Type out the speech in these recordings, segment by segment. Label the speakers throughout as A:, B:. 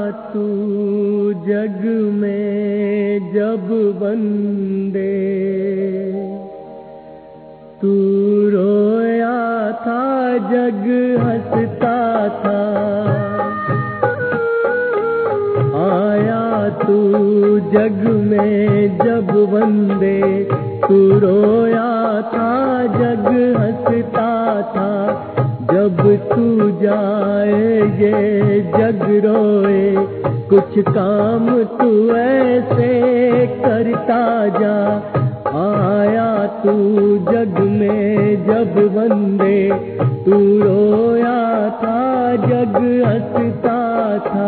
A: तू जग में जब वंदे, तू रोया था जग हंसता था। आया तू जग में जब वंदे, तू रोया था जग हंसता था। जब तू जाए ये जग रोए, कुछ काम तू ऐसे करता जा। आया तू जग में जब वंदे, तू रोया था जग हंसता था।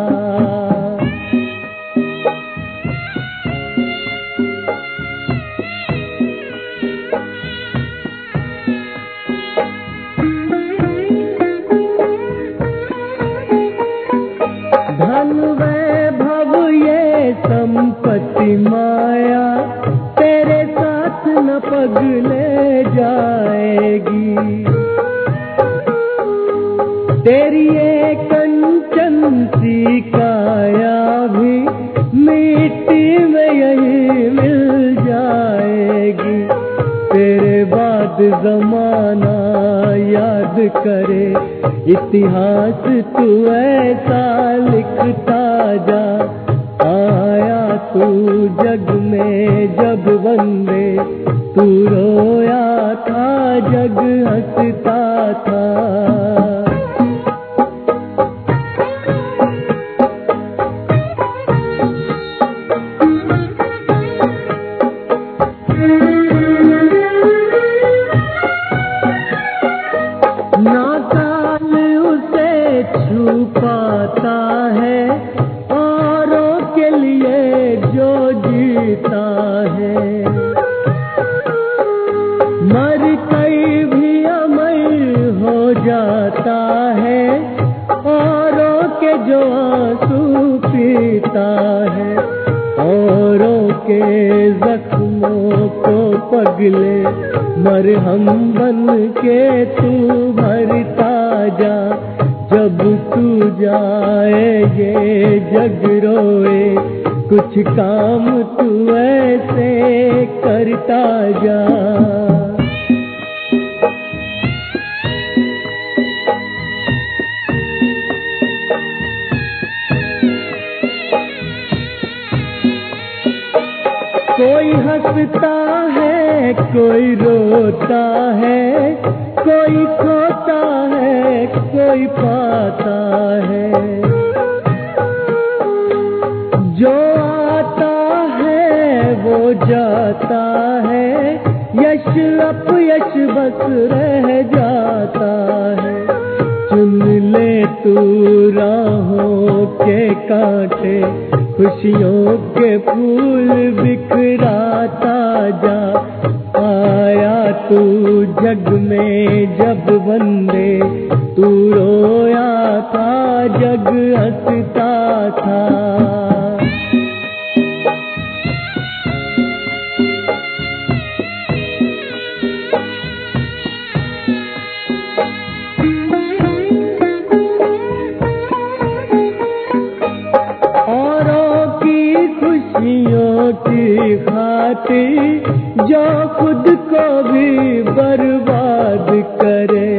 A: धन वैभव ये संपत्ति माया, तेरे साथ न पग ले जाएगी। तेरी ये कंचन सी काया भी मिट्टी में यही मिल जाएगी। तेरे बाद जमाना याद करे, इतिहास तू ऐसा लिखता जा। आया तू जग में जब वंदे, तू रोया था जग हंसता था। छुपाता है औरों के लिए जो जीता है, मर कई भी अमर हो जाता है। औरों के जो आंसू पीता है, औरों के जख्मों को पगले मरहम बन के तू भरता जा। जब तू जाए ये जग रोए, कुछ काम तू ऐसे करता जा। कोई हंसता है, कोई रोता है, कोई खोता है, कोई पाता है। जो आता है वो जाता है, यश अपयश बस रह जाता है। चुन ले तू राहों के कांटे, खुशियों के फूल बिखराता जा। आया तू जग में जब वंदे, तू रोया था जग हंसता था। खुशियों की खातिर जो खुद को भी बर्बाद करे,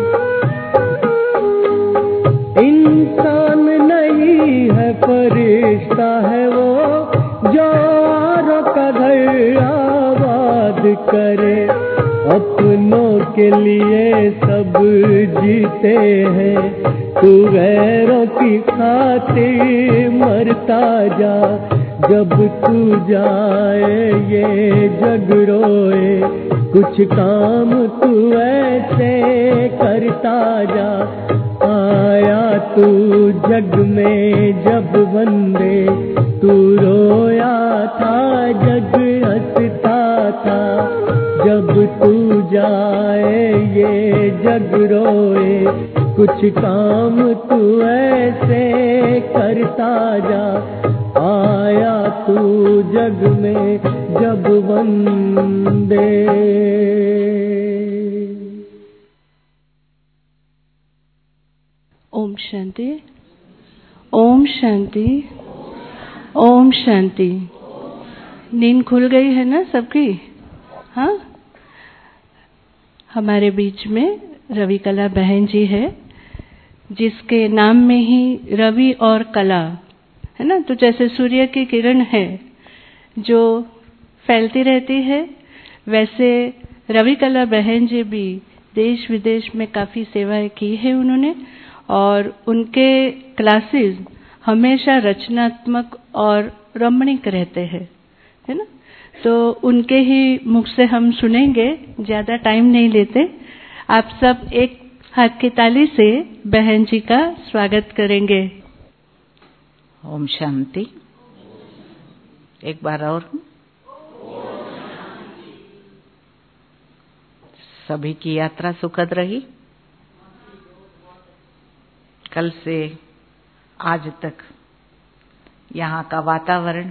A: इंसान नहीं है फरिश्ता है वो, जो औरों का घर आबाद करे। अपनों के लिए सब जीते हैं, तू गैरों की खातिर मरता जा। जब तू जाए ये जग रोए, कुछ काम तू ऐसे करता जा। आया तू जग में जब वंदे, तू रोया था जग हंसता था। जब तू जाए ये जग रोए, कुछ काम तू ऐसे करता जा। आया तू जग में जब वंदे।
B: ओम शांति। ओम शांति, ओम शांति। नींद खुल गई है ना सबकी? हाँ, हमारे बीच में रवि कला बहन जी है, जिसके नाम में ही रवि और कला है ना। तो जैसे सूर्य की किरण है जो फैलती रहती है, वैसे रवि कला बहन जी भी देश विदेश में काफ़ी सेवाएं की है उन्होंने, और उनके क्लासेस हमेशा रचनात्मक और रमणीक रहते हैं, है ना। तो उनके ही मुख से हम सुनेंगे, ज़्यादा टाइम नहीं लेते। आप सब एक हाथ की ताली से बहन जी का स्वागत करेंगे।
C: ओम शांति। एक बार और सभी की यात्रा सुखद रही। कल से आज तक यहाँ का वातावरण,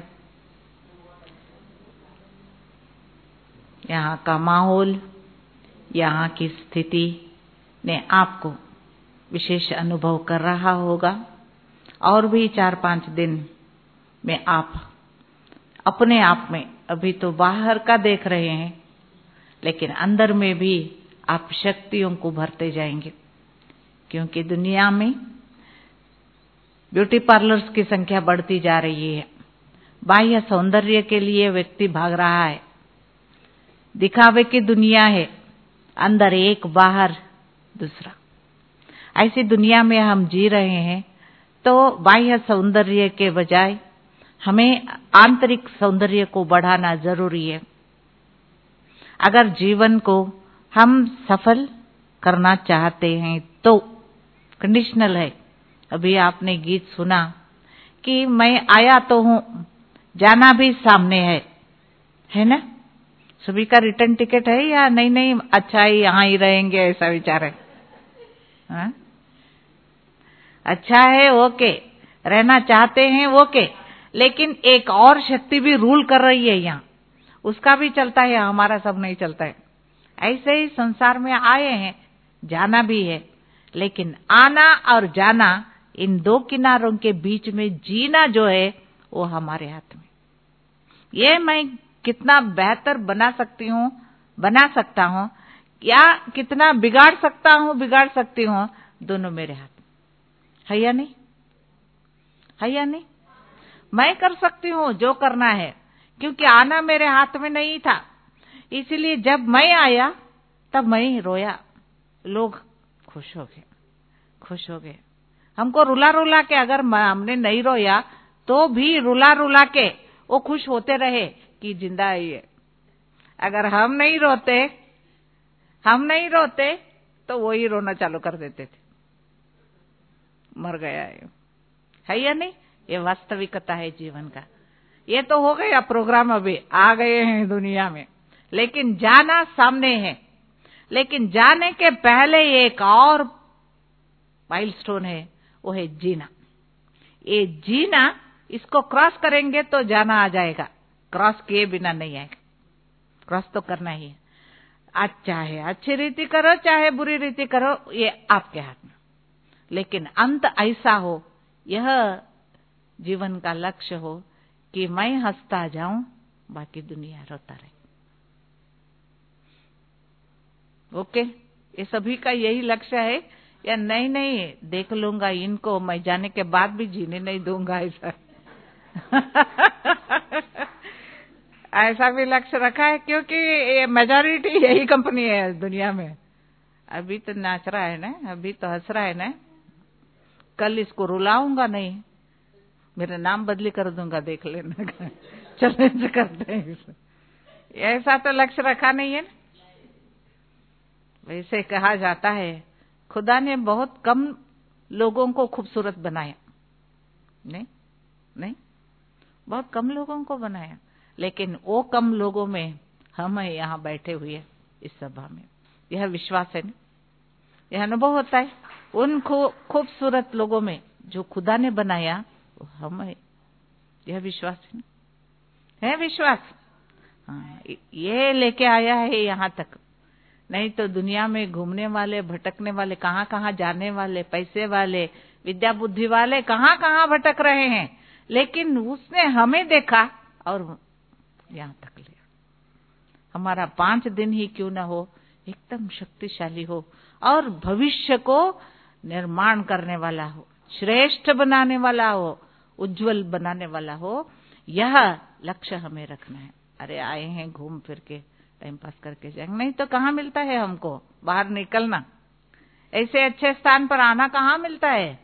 C: यहाँ का माहौल, यहाँ की स्थिति ने आपको विशेष अनुभव कर रहा होगा। और भी 4-5 दिन में आप अपने आप में, अभी तो बाहर का देख रहे हैं, लेकिन अंदर में भी आप शक्तियों को भरते जाएंगे। क्योंकि दुनिया में ब्यूटी पार्लर्स की संख्या बढ़ती जा रही है। बाह्य सौंदर्य के लिए व्यक्ति भाग रहा है। दिखावे की दुनिया है, अंदर एक बाहर दूसरा। ऐसी दुनिया में हम जी रहे हैं, तो बाह्य सौंदर्य के बजाय हमें आंतरिक सौंदर्य को बढ़ाना जरूरी है। अगर जीवन को हम सफल करना चाहते हैं तो कंडीशनल है। अभी आपने गीत सुना कि मैं आया तो हूं, जाना भी सामने है ना। सभी का रिटर्न टिकट है या नहीं? नहीं, अच्छा ही यहाँ ही रहेंगे ऐसा विचार है। हाँ? अच्छा है, ओके, रहना चाहते हैं, ओके, लेकिन एक और शक्ति भी रूल कर रही है यहाँ, उसका भी चलता है, हमारा सब नहीं चलता है। ऐसे ही संसार में आए हैं, जाना भी है, लेकिन आना और जाना, इन दो किनारों के बीच में जीना जो है वो हमारे हाथ में। ये मैं कितना बेहतर बना सकता हूँ, या कितना बिगाड़ सकती हूँ, दोनों मेरे हाथ में है या नहीं? है या नहीं? मैं कर सकती हूँ जो करना है, क्योंकि आना मेरे हाथ में नहीं था। इसीलिए जब मैं आया तब मैं ही रोया, लोग खुश हो गए। हमको रुला रुला के, अगर हमने नहीं रोया तो भी रुला रुला के वो खुश होते रहे कि जिंदा है ये। अगर हम नहीं रोते तो वो ही रोना चालू कर देते थे, मर गया है या नहीं? ये वास्तविकता है जीवन का। ये तो हो गया प्रोग्राम, अभी आ गए हैं दुनिया में, लेकिन जाना सामने है। लेकिन जाने के पहले एक और माइलस्टोन है, वो है जीना। ये जीना, इसको क्रॉस करेंगे तो जाना आ जाएगा, क्रॉस किए बिना नहीं आएगा। क्रॉस तो करना ही है। चाहे अच्छी रीति करो, चाहे बुरी रीति करो, ये आपके हाथ में। लेकिन अंत ऐसा हो, यह जीवन का लक्ष्य हो कि मैं हंसता जाऊं, बाकी दुनिया रोता रहे। ओके, ये सभी का यही लक्ष्य है या नहीं? नहीं, देख लूंगा इनको, मैं जाने के बाद भी जीने नहीं दूंगा, ऐसा ऐसा भी लक्ष्य रखा है, क्योंकि ये मेजॉरिटी यही कंपनी है दुनिया में। अभी तो नाच रहा है ना, अभी तो हंस रहा है ना, कल इसको रुलाऊंगा नहीं, मेरा नाम बदली कर दूंगा, देख लेना। चैलेंज करते हैं इसे। ऐसा तो लक्ष्य रखा नहीं है ना। वैसे कहा जाता है खुदा ने बहुत कम लोगों को खूबसूरत बनाया, नहीं, बहुत कम लोगों को बनाया, लेकिन वो कम लोगों में हम यहाँ बैठे हुए इस सभा में। यह विश्वास है ना, यह अनुभव होता है उन खूबसूरत लोगों में जो खुदा ने बनाया, वो हम है। यह विश्वास है ना, है विश्वास। हाँ, ये लेके आया है यहाँ तक। नहीं तो दुनिया में घूमने वाले, भटकने वाले, कहाँ कहाँ जाने वाले, पैसे वाले, विद्या बुद्धि वाले कहाँ कहाँ भटक रहे हैं, लेकिन उसने हमें देखा और यहाँ तक लिया। हमारा 5 दिन ही क्यों ना हो, एकदम शक्तिशाली हो और भविष्य को निर्माण करने वाला हो, श्रेष्ठ बनाने वाला हो, उज्जवल बनाने वाला हो, यह लक्ष्य हमें रखना है। अरे आए हैं घूम फिर के टाइम पास करके जाएंगे, नहीं तो कहाँ मिलता है हमको बाहर निकलना, ऐसे अच्छे स्थान पर आना कहाँ मिलता है।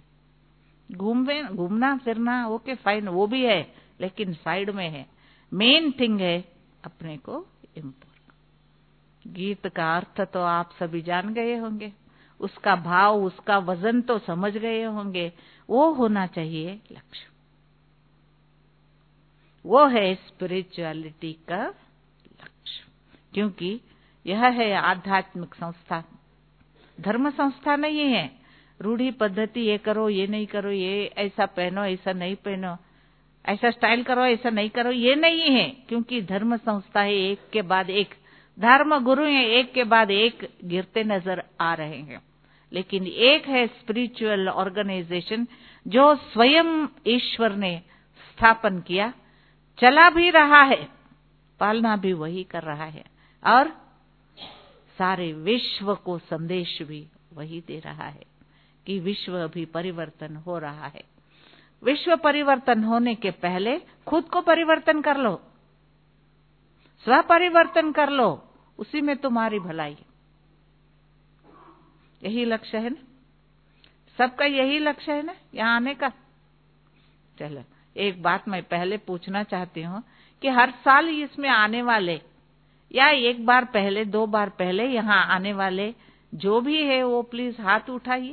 C: घूमना फिरना ओके फाइन, वो भी है, लेकिन साइड में है। मेन थिंग है अपने को इम्पोर्टेंट। गीत का अर्थ तो आप सभी जान गए होंगे, उसका भाव, उसका वजन तो समझ गए होंगे। वो होना चाहिए लक्ष्य, वो है स्पिरिचुअलिटी का लक्ष्य, क्योंकि यह है आध्यात्मिक संस्था, धर्म संस्था नहीं है। रूढ़ी पद्धति, ये करो, ये नहीं करो, ये ऐसा पहनो, ऐसा नहीं पहनो, ऐसा स्टाइल करो, ऐसा नहीं करो, ये नहीं है। क्योंकि धर्म संस्था है, एक के बाद एक धर्म गुरु है, एक के बाद एक गिरते नजर आ रहे हैं। लेकिन एक है स्पिरिचुअल ऑर्गेनाइजेशन जो स्वयं ईश्वर ने स्थापन किया, चला भी रहा है, पालना भी वही कर रहा है, और सारे विश्व को संदेश भी वही दे रहा है कि विश्व अभी परिवर्तन हो रहा है। विश्व परिवर्तन होने के पहले खुद को परिवर्तन कर लो, स्व परिवर्तन कर लो, उसी में तुम्हारी भलाई है। यही लक्ष्य है ना सबका, यही लक्ष्य है ना यहाँ आने का। चलो एक बात मैं पहले पूछना चाहती हूँ कि हर साल इसमें आने वाले, या एक बार पहले, 2 बार पहले यहाँ आने वाले जो भी है वो प्लीज हाथ उठाइए।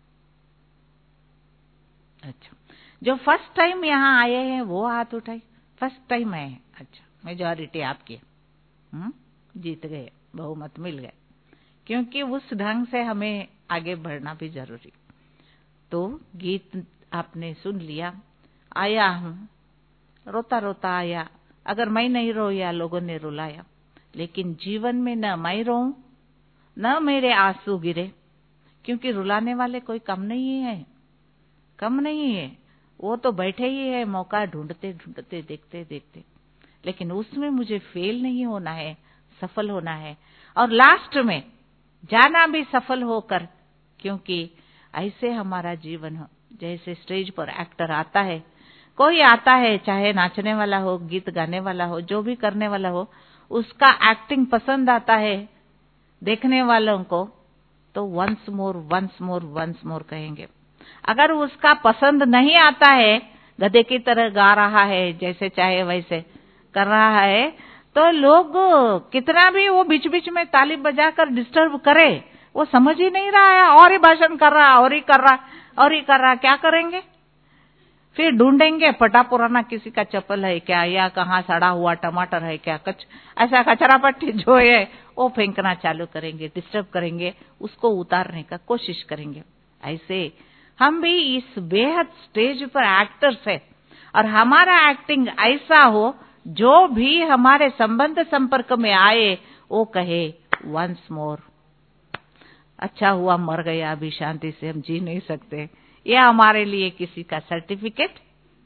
C: अच्छा, जो फर्स्ट टाइम यहाँ आए हैं वो हाथ उठाइए। फर्स्ट टाइम आए हैं, अच्छा, मेजॉरिटी आपकी। जीत गए, बहुमत मिल गए, क्योंकि उस ढंग से हमें आगे बढ़ना भी जरूरी। तो गीत आपने सुन लिया, आया हूं, रोता रोता आया। अगर मैं नहीं रोया, लोगों ने रुलाया, लेकिन जीवन में न मैं रोऊं न मेरे आंसू गिरे, क्योंकि रुलाने वाले कोई कम नहीं है, कम नहीं है। वो तो बैठे ही है मौका ढूंढते ढूंढते, देखते देखते, लेकिन उसमें मुझे फेल नहीं होना है, सफल होना है, और लास्ट में जाना भी सफल होकर। क्योंकि ऐसे हमारा जीवन हो, जैसे स्टेज पर एक्टर आता है, कोई आता है, चाहे नाचने वाला हो, गीत गाने वाला हो, जो भी करने वाला हो, उसका एक्टिंग पसंद आता है देखने वालों को, तो once more once more once more कहेंगे। अगर उसका पसंद नहीं आता है, गधे की तरह गा रहा है, जैसे चाहे वैसे कर रहा है, तो लोग कितना भी वो बीच बीच में ताली बजाकर डिस्टर्ब करे, वो समझ ही नहीं रहा है, और ही भाषण कर रहा, और ही कर रहा, और ही कर रहा। क्या करेंगे फिर? ढूंढेंगे फटा पुराना किसी का चप्पल है क्या, या कहाँ सड़ा हुआ टमाटर है क्या, ऐसा कचरा पट्टी जो है वो फेंकना चालू करेंगे, डिस्टर्ब करेंगे, उसको उतारने का कोशिश करेंगे। ऐसे हम भी इस बेहद स्टेज पर एक्टर्स है, और हमारा एक्टिंग ऐसा हो जो भी हमारे संबंध संपर्क में आए वो कहे वंस मोर, अच्छा हुआ मर गया, अभी शांति से हम जी नहीं सकते, ये हमारे लिए किसी का सर्टिफिकेट।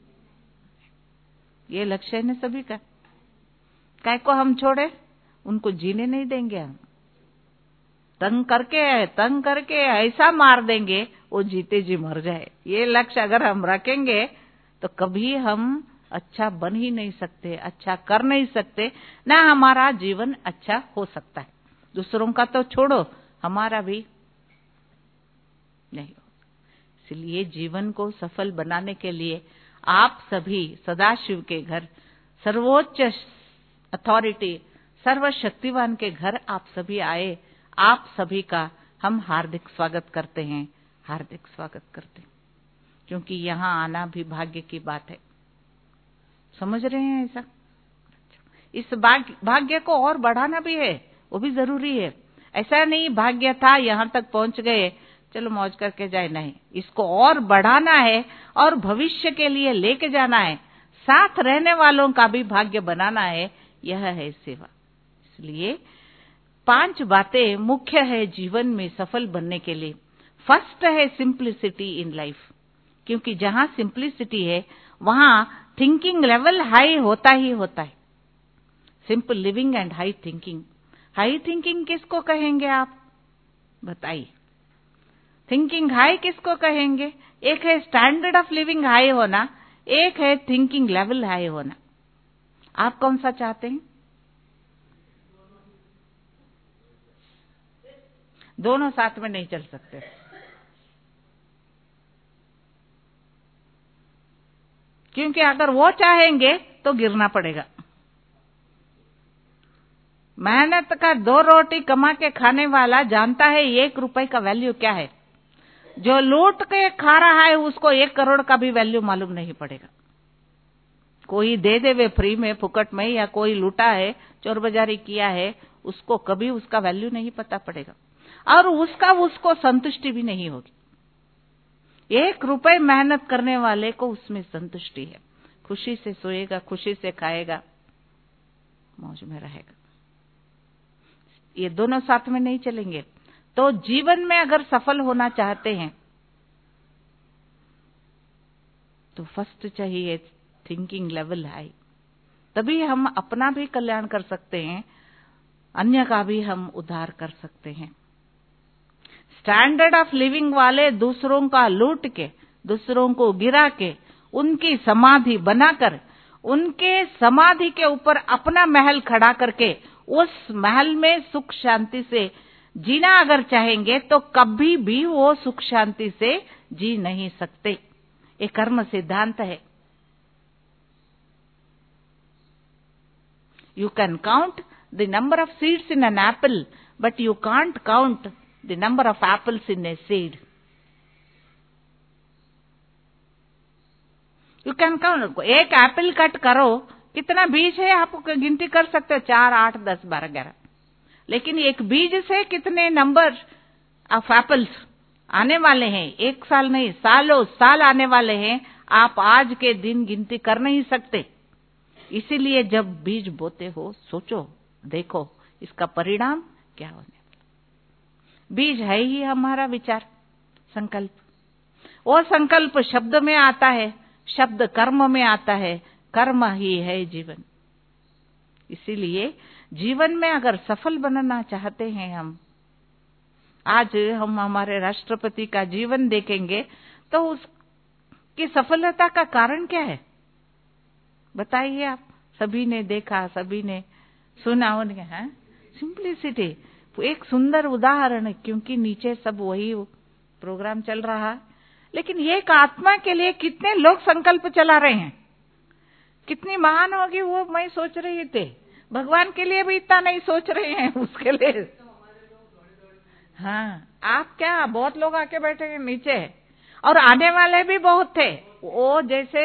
C: ये लक्ष्य है ना सभी का। काय को हम छोड़े, उनको जीने नहीं देंगे हम, तंग करके ऐसा मार देंगे वो जीते जी मर जाए। ये लक्ष्य अगर हम रखेंगे तो कभी हम अच्छा बन ही नहीं सकते, अच्छा कर नहीं सकते, ना हमारा जीवन अच्छा हो सकता है। दूसरों का तो छोड़ो, हमारा भी नहीं हो। इसलिए जीवन को सफल बनाने के लिए आप सभी सदाशिव के घर, सर्वोच्च अथॉरिटी, सर्वशक्तिवान के घर आप सभी आए। आप सभी का हम हार्दिक स्वागत करते हैं, हार्दिक स्वागत करते हैं, क्योंकि यहाँ आना भी भाग्य की बात है। समझ रहे हैं ऐसा? इस भाग्य को और बढ़ाना भी है, वो भी जरूरी है। ऐसा नहीं भाग्य था यहाँ तक पहुंच गए, चलो मौज करके जाए, नहीं, इसको और बढ़ाना है और भविष्य के लिए लेके जाना है, साथ रहने वालों का भी भाग्य बनाना है। यह है सेवा। इसलिए 5 बातें मुख्य है जीवन में सफल बनने के लिए। फर्स्ट है सिंप्लिसिटी इन लाइफ, क्योंकि जहां सिंप्लिसिटी है वहां थिंकिंग लेवल हाई होता ही होता है। Simple living and high thinking. High thinking किसको कहेंगे आप बताइए? थिंकिंग हाई किसको कहेंगे? एक है स्टैंडर्ड ऑफ लिविंग हाई होना, एक है थिंकिंग लेवल हाई होना। आप कौन सा चाहते हैं? दोनों साथ में नहीं चल सकते। क्योंकि अगर वो चाहेंगे तो गिरना पड़ेगा। मेहनत का 2 रोटी कमा के खाने वाला जानता है 1 रुपए का वैल्यू क्या है। जो लूट के खा रहा है उसको 1 करोड़ का भी वैल्यू मालूम नहीं पड़ेगा। कोई दे देवे फ्री में, फुकट में, या कोई लूटा है, चोर बाजारी किया है, उसको कभी उसका वैल्यू नहीं पता पड़ेगा और उसको संतुष्टि भी नहीं होगी। 1 रुपए मेहनत करने वाले को उसमें संतुष्टि है। खुशी से सोएगा, खुशी से खाएगा, मौज में रहेगा। ये दोनों साथ में नहीं चलेंगे। तो जीवन में अगर सफल होना चाहते हैं तो फर्स्ट चाहिए थिंकिंग लेवल हाई। तभी हम अपना भी कल्याण कर सकते हैं, अन्य का भी हम उद्धार कर सकते हैं। स्टैंडर्ड ऑफ लिविंग वाले दूसरों का लूट के, दूसरों को गिरा के, उनकी समाधि बनाकर, उनके समाधि के ऊपर अपना महल खड़ा करके उस महल में सुख शांति से जीना अगर चाहेंगे तो कभी भी वो सुख शांति से जी नहीं सकते। ये कर्म सिद्धांत है। You can count the number of seeds in an apple, but you can't count the number of apples in a seed. You can count. एक एप्पल कट करो, कितना बीज है आप गिनती कर सकते हो, 4, 8, 10, 12, 11। लेकिन एक बीज से कितने नंबर ऑफ एप्पल्स आने वाले हैं? 1 साल नहीं, सालों साल आने वाले हैं। आप आज के दिन गिनती कर नहीं सकते। इसीलिए जब बीज बोते हो सोचो, देखो इसका परिणाम क्या होने वाला। बीज है ही हमारा विचार, संकल्प। वो संकल्प शब्द में आता है, शब्द कर्म में आता है, कर्म ही है जीवन। इसीलिए जीवन में अगर सफल बनना चाहते हैं हम, आज हम हमारे राष्ट्रपति का जीवन देखेंगे तो उसकी सफलता का कारण क्या है बताइए आप? सभी ने देखा, सभी ने सुना उनके, हैं सिंप्लिसिटी। एक सुंदर उदाहरण, क्योंकि नीचे सब वही प्रोग्राम चल रहा है। लेकिन एक आत्मा के लिए कितने लोग संकल्प चला रहे हैं, कितनी महान होगी वो मैं सोच रही थी। भगवान के लिए भी इतना नहीं सोच रहे हैं उसके लिए। हाँ, आप क्या, बहुत लोग आके बैठे हैं नीचे और आने वाले भी बहुत थे। वो जैसे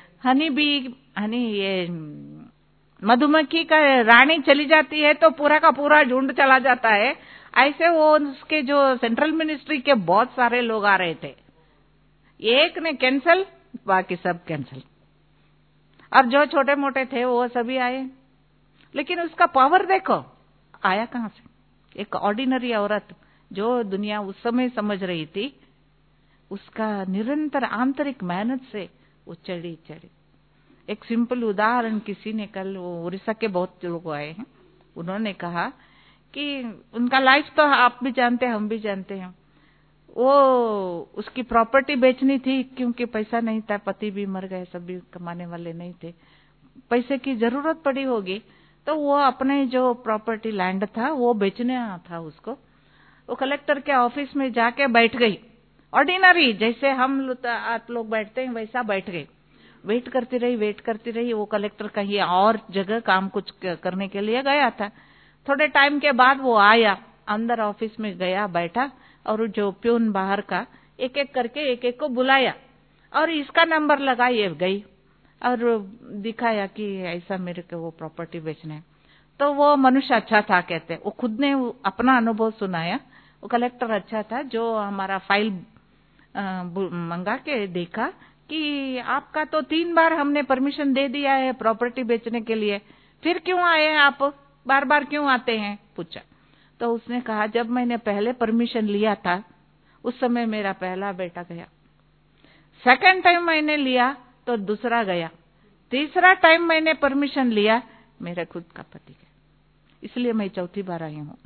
C: ये मधुमक्खी का रानी चली जाती है तो पूरा का पूरा झुंड चला जाता है, ऐसे वो उसके जो सेंट्रल मिनिस्ट्री के बहुत सारे लोग आ रहे थे। एक ने कैंसिल, बाकी सब कैंसिल, और जो छोटे मोटे थे वो सभी आए। लेकिन उसका पावर देखो आया कहां से। एक ऑर्डिनरी औरत जो दुनिया उस समय समझ रही थी, उसका निरंतर आंतरिक मेहनत से वो चढ़ी। एक सिंपल उदाहरण, किसी ने कल, वो उड़ीसा के बहुत लोग आए हैं, उन्होंने कहा कि उनका लाइफ तो आप भी जानते हैं, हम भी जानते हैं। वो उसकी प्रॉपर्टी बेचनी थी क्योंकि पैसा नहीं था, पति भी मर गए, सभी कमाने वाले नहीं थे, पैसे की जरूरत पड़ी होगी, तो वो अपने जो प्रॉपर्टी लैंड था वो बेचने था उसको। वो कलेक्टर के ऑफिस में जाके बैठ गई, ऑर्डिनरी जैसे हम आप लोग बैठते हैं वैसा बैठ गई। वेट करती रही। वो कलेक्टर कहीं और जगह काम कुछ करने के लिए गया था। थोड़े टाइम के बाद वो आया, अंदर ऑफिस में गया, बैठा, और जो प्यून बाहर का एक एक करके एक एक को बुलाया और इसका नंबर लगा, ये गई और दिखाया कि ऐसा मेरे को वो प्रॉपर्टी बेचना है। तो वो मनुष्य अच्छा था, कहते वो खुद ने अपना अनुभव सुनाया। वो कलेक्टर अच्छा था, जो हमारा फाइल मंगा के देखा कि आपका तो 3 बार हमने परमिशन दे दिया है प्रॉपर्टी बेचने के लिए, फिर क्यों आए आप, बार बार क्यों आते हैं, पूछा। तो उसने कहा जब मैंने पहले परमिशन लिया था उस समय मेरा पहला बेटा गया, सेकंड टाइम मैंने लिया तो दूसरा गया, तीसरा टाइम मैंने परमिशन लिया मेरा खुद का पति गया, इसलिए मैं चौथी बार आई हूँ।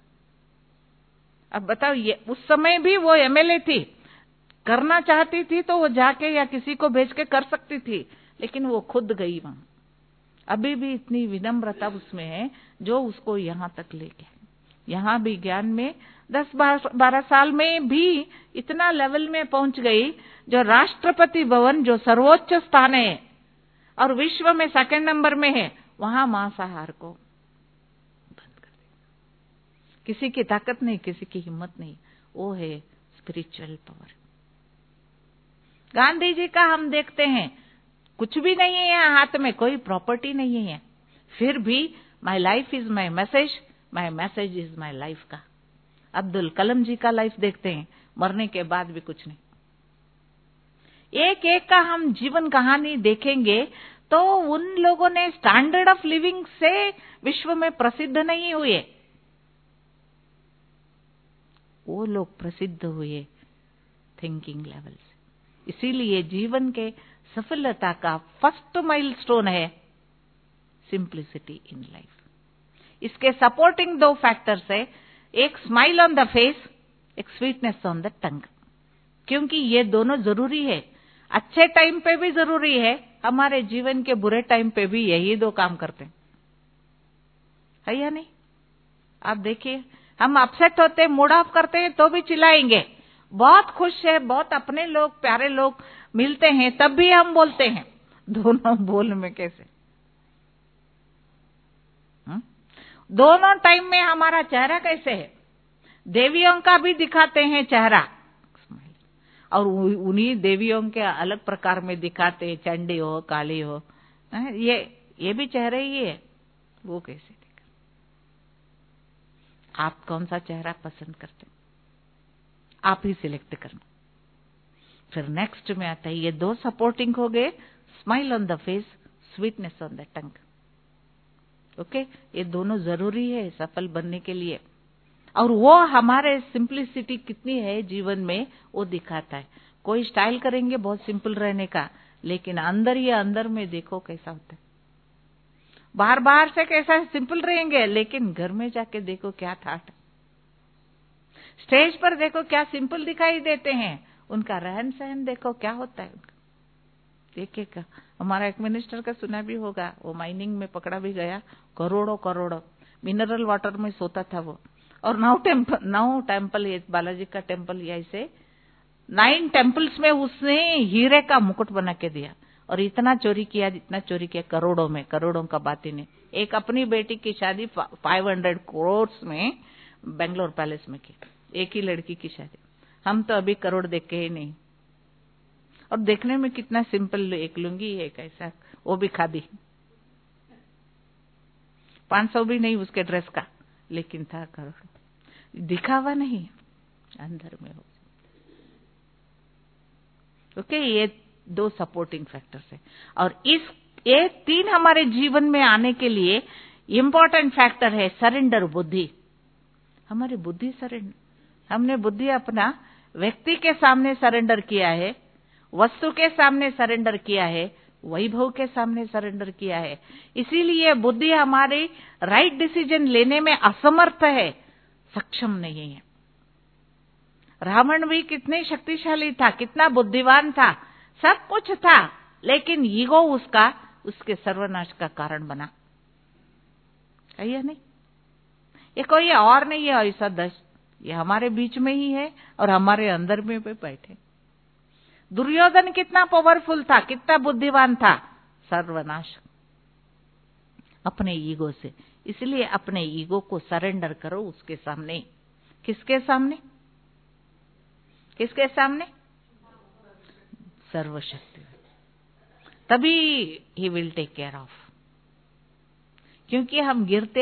C: अब बताओ, ये उस समय भी वो एमएलए थी, करना चाहती थी तो वो जाके या किसी को भेज के कर सकती थी, लेकिन वो खुद गई वहां। अभी भी इतनी विनम्रता उसमें है जो उसको यहां तक ले गया। यहां भी ज्ञान में 10-12 साल में भी इतना लेवल में पहुंच गई, जो राष्ट्रपति भवन जो सर्वोच्च स्थान है और विश्व में सेकंड नंबर में है, वहां मांसाहार को बंद कर दिया। किसी की ताकत नहीं, किसी की हिम्मत नहीं, वो है स्पिरिचुअल पावर। गांधी जी का हम देखते हैं, कुछ भी नहीं है हाथ में, कोई प्रॉपर्टी नहीं है, फिर भी my life is my message, my message is my life का। अब्दुल कलाम जी का लाइफ देखते हैं, मरने के बाद भी कुछ नहीं। एक एक का हम जीवन कहानी देखेंगे तो उन लोगों ने स्टैंडर्ड ऑफ लिविंग से विश्व में प्रसिद्ध नहीं हुए, वो लोग प्रसिद्ध हुए थिंकिंग लेवल से। इसीलिए जीवन के सफलता का फर्स्ट माइलस्टोन है सिंप्लिसिटी इन लाइफ। इसके सपोर्टिंग 2 फैक्टर्स है, एक स्माइल ऑन द फेस, एक स्वीटनेस ऑन द टंग, क्योंकि ये दोनों जरूरी है। अच्छे टाइम पे भी जरूरी है, हमारे जीवन के बुरे टाइम पे भी यही 2 काम करते हैं, है या नहीं? आप देखिए, हम अपसेट होते, मूड ऑफ करते हैं तो भी चिल्लाएंगे, बहुत खुश है, बहुत अपने लोग प्यारे लोग मिलते हैं तब भी हम बोलते हैं। दोनों बोल में कैसे? दोनों टाइम में हमारा चेहरा कैसे है? देवियों का भी दिखाते हैं चेहरा, और उन्हीं देवियों के अलग प्रकार में दिखाते हैं, चंडी हो, काली हो, ये भी चेहरे ही है, वो कैसे दिखा? आप कौन सा चेहरा पसंद करते हैं? आप ही सिलेक्ट करना। फिर नेक्स्ट में आता है, ये 2 सपोर्टिंग हो गए, smile on the face, sweetness on the tongue. Okay, ये दोनों जरूरी है सफल बनने के लिए, और वो हमारे सिंप्लिसिटी कितनी है जीवन में वो दिखाता है। कोई स्टाइल करेंगे बहुत सिंपल रहने का, लेकिन अंदर ही अंदर में देखो कैसा होता है। बाहर बाहर से कैसा सिंपल रहेंगे, लेकिन घर में जाके देखो क्या ठाठ। स्टेज पर देखो क्या सिंपल दिखाई देते हैं, उनका रहन सहन देखो क्या होता है उनका। देखिएगा, हमारा एक मिनिस्टर का सुना भी होगा, वो माइनिंग में पकड़ा भी गया, करोड़ों मिनरल वाटर में सोता था वो, और 9 टेम्पल, ये बालाजी का टेम्पल, ऐसे 9 टेम्पल्स में उसने हीरे का मुकुट बना के दिया, और इतना चोरी किया, जितना चोरी किया करोड़ों का बाती ने। एक अपनी बेटी की शादी 500 करोड़ में बेंगलोर पैलेस में की, एक ही लड़की की शादी। हम तो अभी करोड़ देखे ही नहीं, और देखने में कितना सिंपल, एक लुंगी है कैसा, वो भी खादी, 500 भी नहीं उसके ड्रेस का, लेकिन था करोड़। दिखावा नहीं, अंदर में हो। ओके, ये 2 सपोर्टिंग फैक्टर्स है, और ये 3 हमारे जीवन में आने के लिए इंपॉर्टेंट फैक्टर है सरेंडर बुद्धि। हमारी बुद्धि सरेंडर, हमने बुद्धि अपना व्यक्ति के सामने सरेंडर किया है, वस्तु के सामने सरेंडर किया है, वैभव के सामने सरेंडर किया है। इसीलिए बुद्धि हमारी राइट डिसीजन लेने में असमर्थ है, सक्षम नहीं है। रावण भी कितने शक्तिशाली था, कितना बुद्धिमान था, सब कुछ था, लेकिन ईगो उसके सर्वनाश का कारण बना, है या नहीं? ये कोई और नहीं है ऐसा दस, ये हमारे बीच में ही है और हमारे अंदर में भी बैठे। दुर्योधन कितना पावरफुल था, कितना बुद्धिमान था, सर्वनाश अपने ईगो से। इसलिए अपने ईगो को सरेंडर करो उसके सामने। किसके सामने? किसके सामने? सर्वशक्ति, तभी ही विल टेक केयर ऑफ। क्योंकि हम गिरते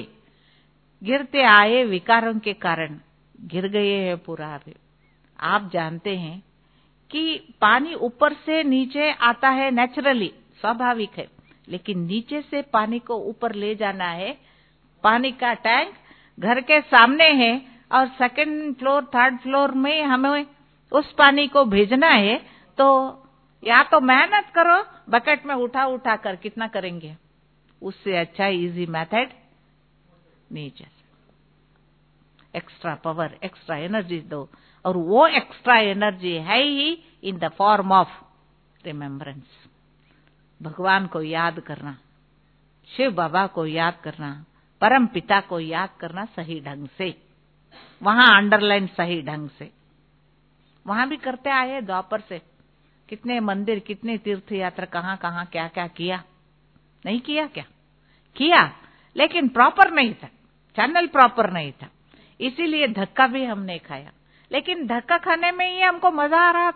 C: आए विकारों के कारण गिर गए हैं पूरा। आप जानते हैं कि पानी ऊपर से नीचे आता है नेचुरली, स्वाभाविक है, लेकिन नीचे से पानी को ऊपर ले जाना है, पानी का टैंक घर के सामने है और सेकंड फ्लोर थर्ड फ्लोर में हमें उस पानी को भेजना है, तो या तो मेहनत करो बकेट में उठा उठा कर, कितना करेंगे? उससे अच्छा इजी मेथड नहीं चल। एक्स्ट्रा पावर, एक्स्ट्रा एनर्जी दो, और वो एक्स्ट्रा एनर्जी है ही in the form of remembrance. भगवान को याद करना, शिव बाबा को याद करना, परम पिता को याद करना सही ढंग से, वहां अंडरलाइन सही ढंग से। वहां भी करते आए द्वापर से, कितने मंदिर, कितने तीर्थ यात्रा, कहां कहां क्या क्या किया, नहीं किया क्या? किया, लेकिन प्रॉपर नहीं था, चैनल प्रॉपर नहीं था, इसीलिए धक्का भी हमने खाया। लेकिन धक्का खाने में ही हमको मजा आ रहा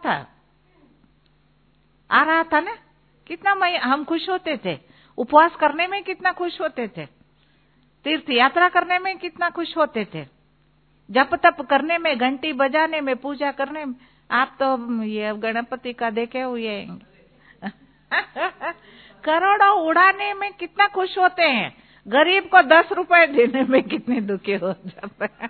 C: था ना। कितना हम खुश होते थे, उपवास करने में कितना खुश होते थे, तीर्थ यात्रा करने में कितना खुश होते थे, जप तप करने में, घंटी बजाने में, पूजा करने में। आप तो ये गणपति का देखे हुए करोड़ों उड़ाने में कितना खुश होते हैं, गरीब को 10 रुपए देने में कितने दुखी हो जाते हैं।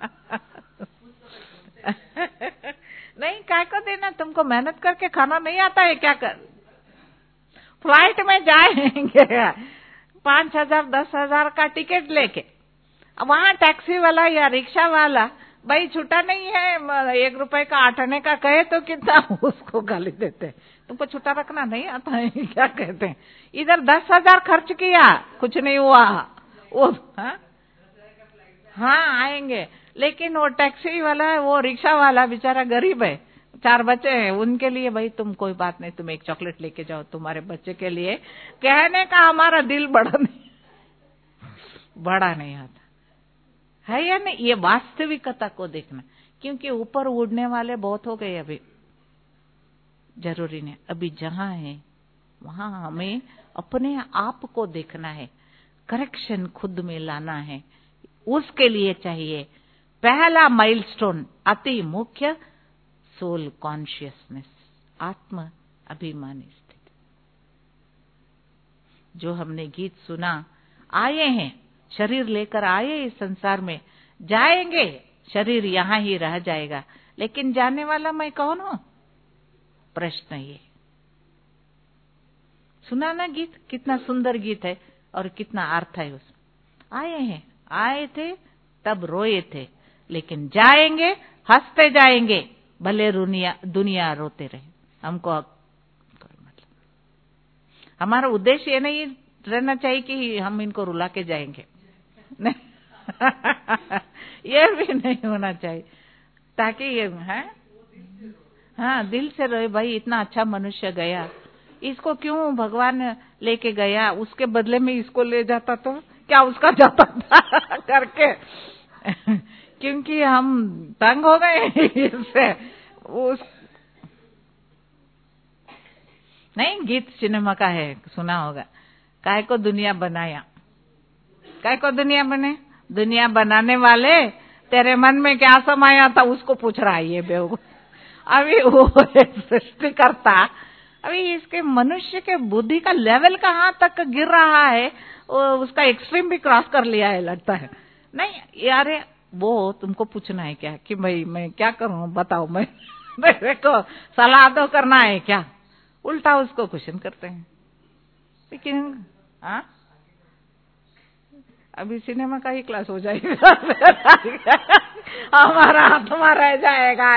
C: नहीं, काय को देना, तुमको मेहनत करके खाना नहीं आता है क्या? कर फ्लाइट में जाएंगे 5,000 10,000 का टिकट लेके, वहां टैक्सी वाला या रिक्शा वाला भाई छुट्टा नहीं है, 1 रुपए का 8 आने का कहे तो कितना उसको गाली देते, तुमको छुट्टा रखना नहीं आता है क्या कहते हैं। इधर 10,000 खर्च किया, कुछ नहीं हुआ वो। हाँ आएंगे, लेकिन वो टैक्सी वाला, वो रिक्शा वाला बेचारा गरीब है, 4 बच्चे हैं, उनके लिए भाई तुम कोई बात नहीं, तुम एक चॉकलेट लेके जाओ तुम्हारे बच्चे के लिए, कहने का हमारा दिल बड़ा नहीं आता है या नहीं। ये वास्तविकता को देखना, क्योंकि ऊपर उड़ने वाले बहुत हो गए अभी, जरूरी नहीं। अभी जहां है वहां हमें अपने आप को देखना है, करेक्शन खुद में लाना है। उसके लिए चाहिए पहला माइलस्टोन, अति मुख्य, सोल कॉन्शियसनेस, आत्म अभिमानी स्थिति। जो हमने गीत सुना, आए हैं, शरीर लेकर आए इस संसार में, जाएंगे, शरीर यहां ही रह जाएगा, लेकिन जाने वाला मैं कौन हूं? प्रश्न ये। सुना ना गीत, कितना सुंदर गीत है और कितना अर्थ है उसमें। आए हैं, आए थे तब रोए थे, लेकिन जाएंगे हंसते जाएंगे, भले दुनिया रोते रहे। हमको मतलब हमारा उद्देश्य ये नहीं रहना चाहिए कि हम इनको रुला के जाएंगे, नहीं ये भी नहीं होना चाहिए, ताकि ये है, हाँ दिल से रहे भाई, इतना अच्छा मनुष्य गया, इसको क्यों भगवान लेके गया, उसके बदले में इसको ले जाता तो क्या उसका जाता था करके, क्योंकि हम तंग हो गए इससे। उस नहीं, गीत सिनेमा का है, सुना होगा, काय को दुनिया बनाया, काय को दुनिया बने, दुनिया बनाने वाले तेरे मन में क्या समाया था उसको पूछ रहा है ये बेवकूफ। अभी वो सृष्टि करता, अभी इसके मनुष्य के बुद्धि का लेवल कहाँ तक गिर रहा है, उसका एक्सट्रीम भी क्रॉस कर लिया है लगता है। नहीं यार, वो तुमको पूछना है क्या कि भाई मैं क्या करूं बताओ, मैं मेरे को सलाह दो, करना है क्या? उल्टा उसको क्वेश्चन करते हैं। लेकिन अभी सिनेमा का ही क्लास हो जाएगा हमारा आत्मा रह जाएगा,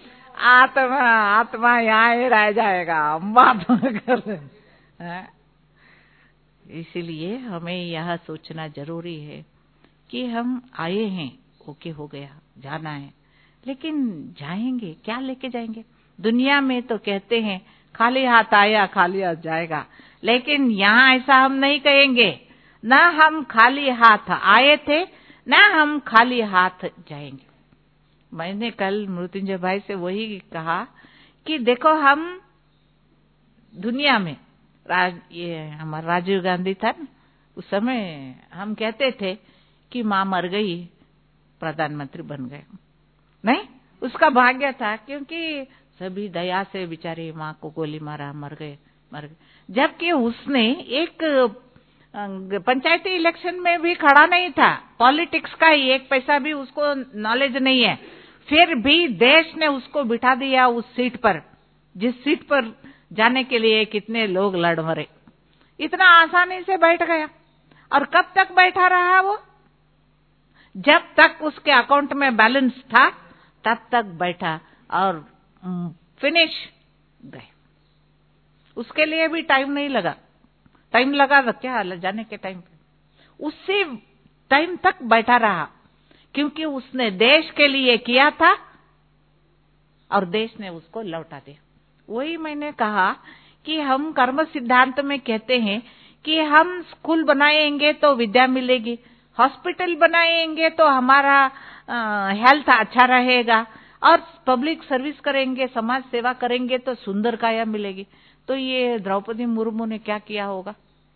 C: आत्मा यहाँ ही रह जाएगा, बात कर रहे। इसीलिए हमें यह सोचना जरूरी है कि हम आए हैं, ओके हो गया, जाना है, लेकिन जाएंगे क्या लेके जाएंगे? दुनिया में तो कहते हैं खाली हाथ आया खाली हाथ जाएगा, लेकिन यहाँ ऐसा हम नहीं कहेंगे, न हम खाली हाथ आए थे न हम खाली हाथ जाएंगे। मैंने कल मृत्युंजय भाई से वही कहा कि देखो, हम दुनिया में ये हमारा राजीव गांधी था ना, उस समय हम कहते थे कि माँ मर गई, प्रधानमंत्री बन गए। नहीं, उसका भाग्य था, क्योंकि सभी दया से बेचारी माँ को गोली मारा, मर गए। जबकि उसने एक पंचायती इलेक्शन में भी खड़ा नहीं था, पॉलिटिक्स का ही एक पैसा भी उसको नॉलेज नहीं है, फिर भी देश ने उसको बिठा दिया उस सीट पर, जिस सीट पर जाने के लिए कितने लोग लड़ मरे। इतना आसानी से बैठ गया। और कब तक बैठा रहा वो? जब तक उसके अकाउंट में बैलेंस था तब तक बैठा और फिनिश गए। उसके लिए भी टाइम नहीं लगा। टाइम लगा तो क्या जाने के टाइम पे उसी टाइम तक बैठा रहा, क्योंकि उसने देश के लिए किया था और देश ने उसको लौटा दिया। वही मैंने कहा कि हम कर्म सिद्धांत में कहते हैं कि हम स्कूल बनाएंगे तो विद्या मिलेगी, हॉस्पिटल बनाएंगे तो हमारा हेल्थ अच्छा रहेगा, और पब्लिक सर्विस करेंगे, समाज सेवा करेंगे तो सुंदर काया मिलेगी। तो ये द्रौपदी मुर्मू ने क्या किया होगा?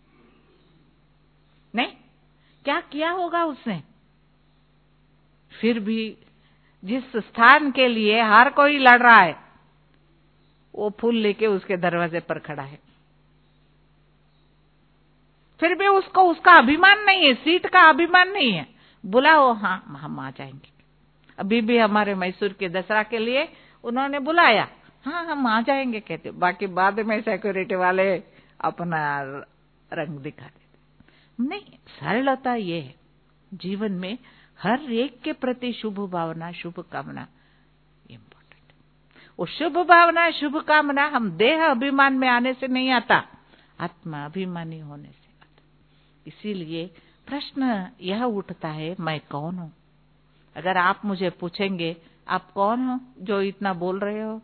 C: नहीं, क्या किया होगा उसने? फिर भी जिस स्थान के लिए हर कोई लड़ रहा है, वो फूल लेके उसके दरवाजे पर खड़ा है। फिर भी उसको उसका अभिमान नहीं है, सीट का अभिमान नहीं है। बुलाओ, हाँ हम आ जाएंगे। अभी भी हमारे मैसूर के दसरा के लिए उन्होंने बुलाया, हाँ हम आ जाएंगे कहते, बाकी बाद में सिक्योरिटी वाले अपना रंग दिखा देते। नहीं, सरलता ये है जीवन में, हर एक के प्रति शुभ भावना, शुभ कामना इम्पोर्टेंट। वो शुभ भावना, शुभ कामना हम देह अभिमान में आने से नहीं आता, आत्मा अभिमानी होने से आता। इसीलिए प्रश्न यह उठता है, मैं कौन हूं? अगर आप मुझे पूछेंगे आप कौन हो जो इतना बोल रहे हो,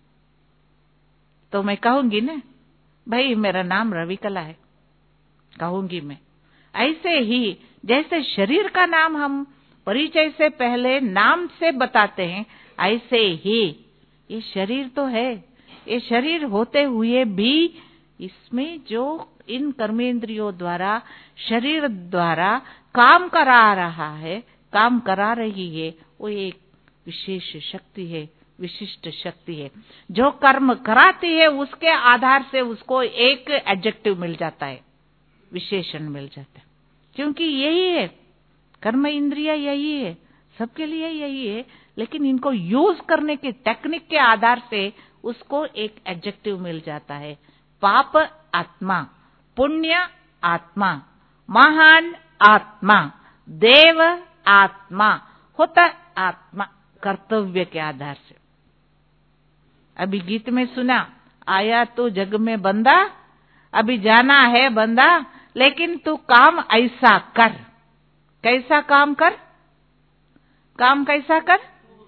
C: तो मैं कहूंगी ना, भाई मेरा नाम रविकला है, कहूंगी मैं। ऐसे ही जैसे शरीर का नाम हम परिचय से पहले नाम से बताते हैं, ऐसे ही ये शरीर तो है, ये शरीर होते हुए भी इसमें जो इन कर्मेंद्रियों द्वारा, शरीर द्वारा काम करा रहा है, काम करा रही है, वो एक विशेष शक्ति है, विशिष्ट शक्ति है। जो कर्म कराती है उसके आधार से उसको एक एडजेक्टिव मिल जाता है, विशेषण मिल जाता है, क्योंकि यही है कर्म इंद्रिया, यही है सबके लिए, यही है। लेकिन इनको यूज करने की टेक्निक के आधार से उसको एक एडजेक्टिव मिल जाता है। पाप आत्मा, पुण्य आत्मा, महान आत्मा, देव आत्मा, होता आत्मा, कर्तव्य के आधार से। अभी गीत में सुना, आया तो जग में बंदा, अभी जाना है बंदा, लेकिन तू काम ऐसा कर। कैसा काम कर? काम कैसा कर?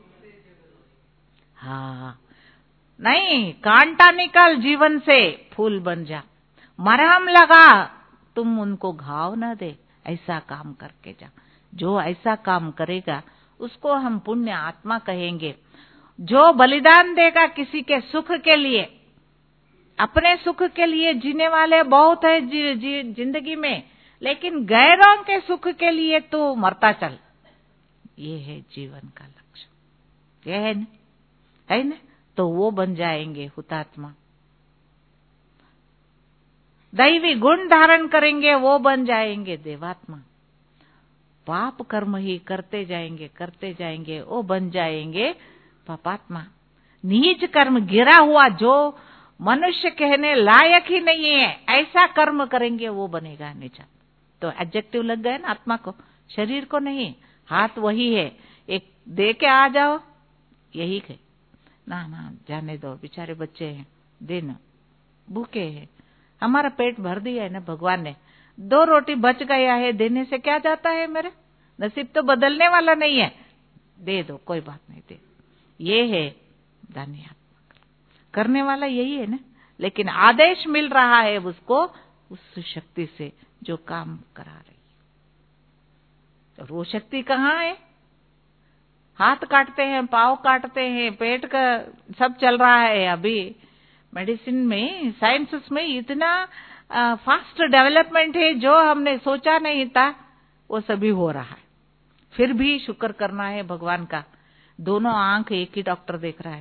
C: हाँ, नहीं, कांटा निकाल जीवन से, फूल बन जा। मरहम लगा, तुम उनको घाव न दे, ऐसा काम करके जा। जो ऐसा काम करेगा उसको हम पुण्य आत्मा कहेंगे। जो बलिदान देगा किसी के सुख के लिए, अपने सुख के लिए जीने वाले बहुत है जिंदगी में, लेकिन गैरों के सुख के लिए तो मरता चल। ये है जीवन का लक्ष्य, ये है ना? तो वो बन जाएंगे हुतात्मा। दैवी गुण धारण करेंगे, वो बन जाएंगे देवात्मा। पाप कर्म ही करते जाएंगे, वो बन जाएंगे पापात्मा। नीच कर्म, गिरा हुआ, जो मनुष्य कहने लायक ही नहीं है, ऐसा कर्म करेंगे, वो बनेगा नीचा। तो एडजेक्टिव लग गए ना आत्मा को, शरीर को नहीं। हाथ वही है, एक दे के आ जाओ, यही है ना, जाने दो, बेचारे बच्चे हैं, देना, भूखे हैं, हमारा पेट भर दिया है ना भगवान ने, 2 रोटी बच गया है, देने से क्या जाता है? मेरे नसीब तो बदलने वाला नहीं है, दे दो, कोई बात नहीं, दे। ये है दानी आत्मा, करने वाला यही है ना, लेकिन आदेश मिल रहा है उसको उस शक्ति से जो काम करा रही है। और वो शक्ति कहाँ है? हाथ काटते हैं, पाँव काटते हैं, पेट का सब चल रहा है। अभी मेडिसिन में, साइंसेस में इतना फास्ट डेवलपमेंट है, जो हमने सोचा नहीं था वो सभी हो रहा है। फिर भी शुक्र करना है भगवान का, दोनों आंख एक ही डॉक्टर देख रहा है।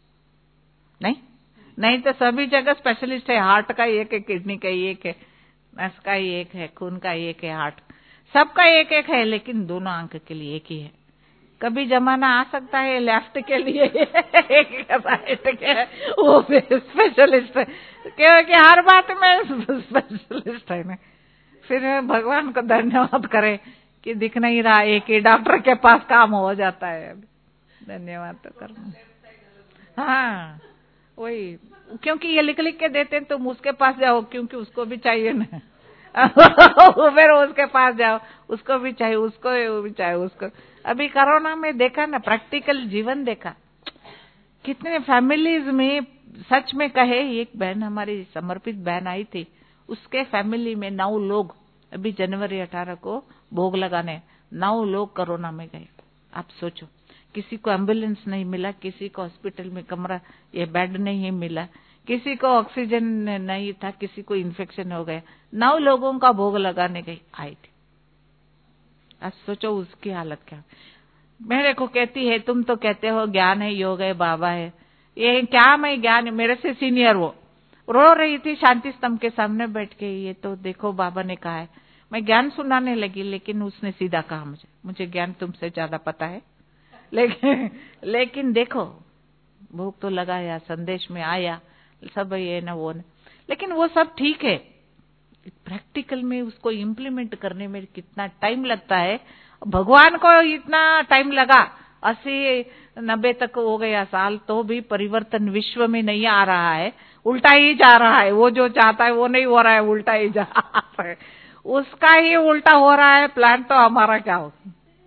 C: नहीं तो सभी जगह स्पेशलिस्ट है, हार्ट का एक है, किडनी का एक है, नस का ही एक है, खून का ही एक है, हार्ट सबका एक एक है, लेकिन दोनों आंख के लिए एक ही है। कभी जमाना आ सकता है लेफ्ट के लिए एक राइट के, वो भी स्पेशलिस्ट है, क्योंकि हर बात में स्पेशलिस्ट है ना। फिर भगवान को धन्यवाद करें कि दिख नहीं रहा, एक ही डॉक्टर के पास काम हो जाता है। धन्यवाद तो करना। हाँ वही, क्योंकि ये लिख लिख के देते हैं, तुम उसके पास जाओ, क्योंकि उसको भी चाहिए ना फिर उसके पास जाओ, उसको भी चाहिए, उसको भी चाहिए, उसको। अभी कोरोना में देखा ना, प्रैक्टिकल जीवन देखा, कितने फैमिलीज में सच में कहे। एक बहन हमारी समर्पित बहन आई थी, उसके फैमिली में 9 लोग, अभी जनवरी 18 को भोग लगाने 9 लोग कोरोना में गए। आप सोचो, किसी को एम्बुलेंस नहीं मिला, किसी को हॉस्पिटल में कमरा ये बेड नहीं मिला, किसी को ऑक्सीजन नहीं था, किसी को इन्फेक्शन हो गया। 9 लोगों का भोग लगाने गई आई थी। अब सोचो उसकी हालत क्या। मेरे को कहती है, तुम तो कहते हो ज्ञान है, योग है, बाबा है, ये क्या मैं ज्ञान, मेरे से सीनियर वो रो रही थी शांति स्तंभ के सामने बैठ के, ये तो देखो बाबा ने कहा है। मैं ज्ञान सुनाने लगी, लेकिन उसने सीधा कहा मुझे ज्ञान तुमसे ज्यादा पता है, लेकिन देखो भोग तो लगाया, संदेश में आया, सब ये ना वो न, लेकिन वो सब ठीक है। प्रैक्टिकल में उसको इम्प्लीमेंट करने में कितना टाइम लगता है। भगवान को इतना टाइम लगा, 80-90 तक हो गया साल, तो भी परिवर्तन विश्व में नहीं आ रहा है, उल्टा ही जा रहा है। वो जो चाहता है वो नहीं हो रहा है, उल्टा ही जा रहा है, उसका ही उल्टा हो रहा है। प्लान तो हमारा क्या हो,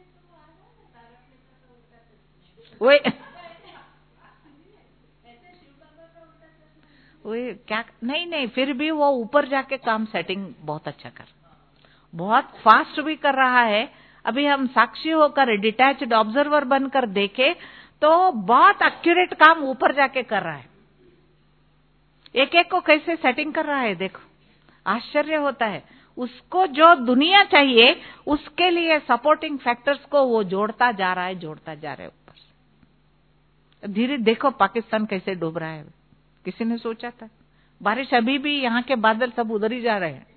C: वही क्या, नहीं, फिर भी वो ऊपर जाके काम सेटिंग बहुत अच्छा कर, बहुत फास्ट भी कर रहा है। अभी हम साक्षी होकर डिटैच्ड ऑब्जर्वर बनकर देखे तो बहुत एक्यूरेट काम ऊपर जाके कर रहा है। एक एक को कैसे सेटिंग कर रहा है, देखो आश्चर्य होता है। उसको जो दुनिया चाहिए, उसके लिए सपोर्टिंग फैक्टर्स को वो जोड़ता जा रहा है, जोड़ता जा रहा है ऊपर से। धीरे देखो पाकिस्तान कैसे डूब रहा है, किसी ने सोचा था? बारिश अभी भी, यहाँ के बादल सब उधर ही जा रहे हैं।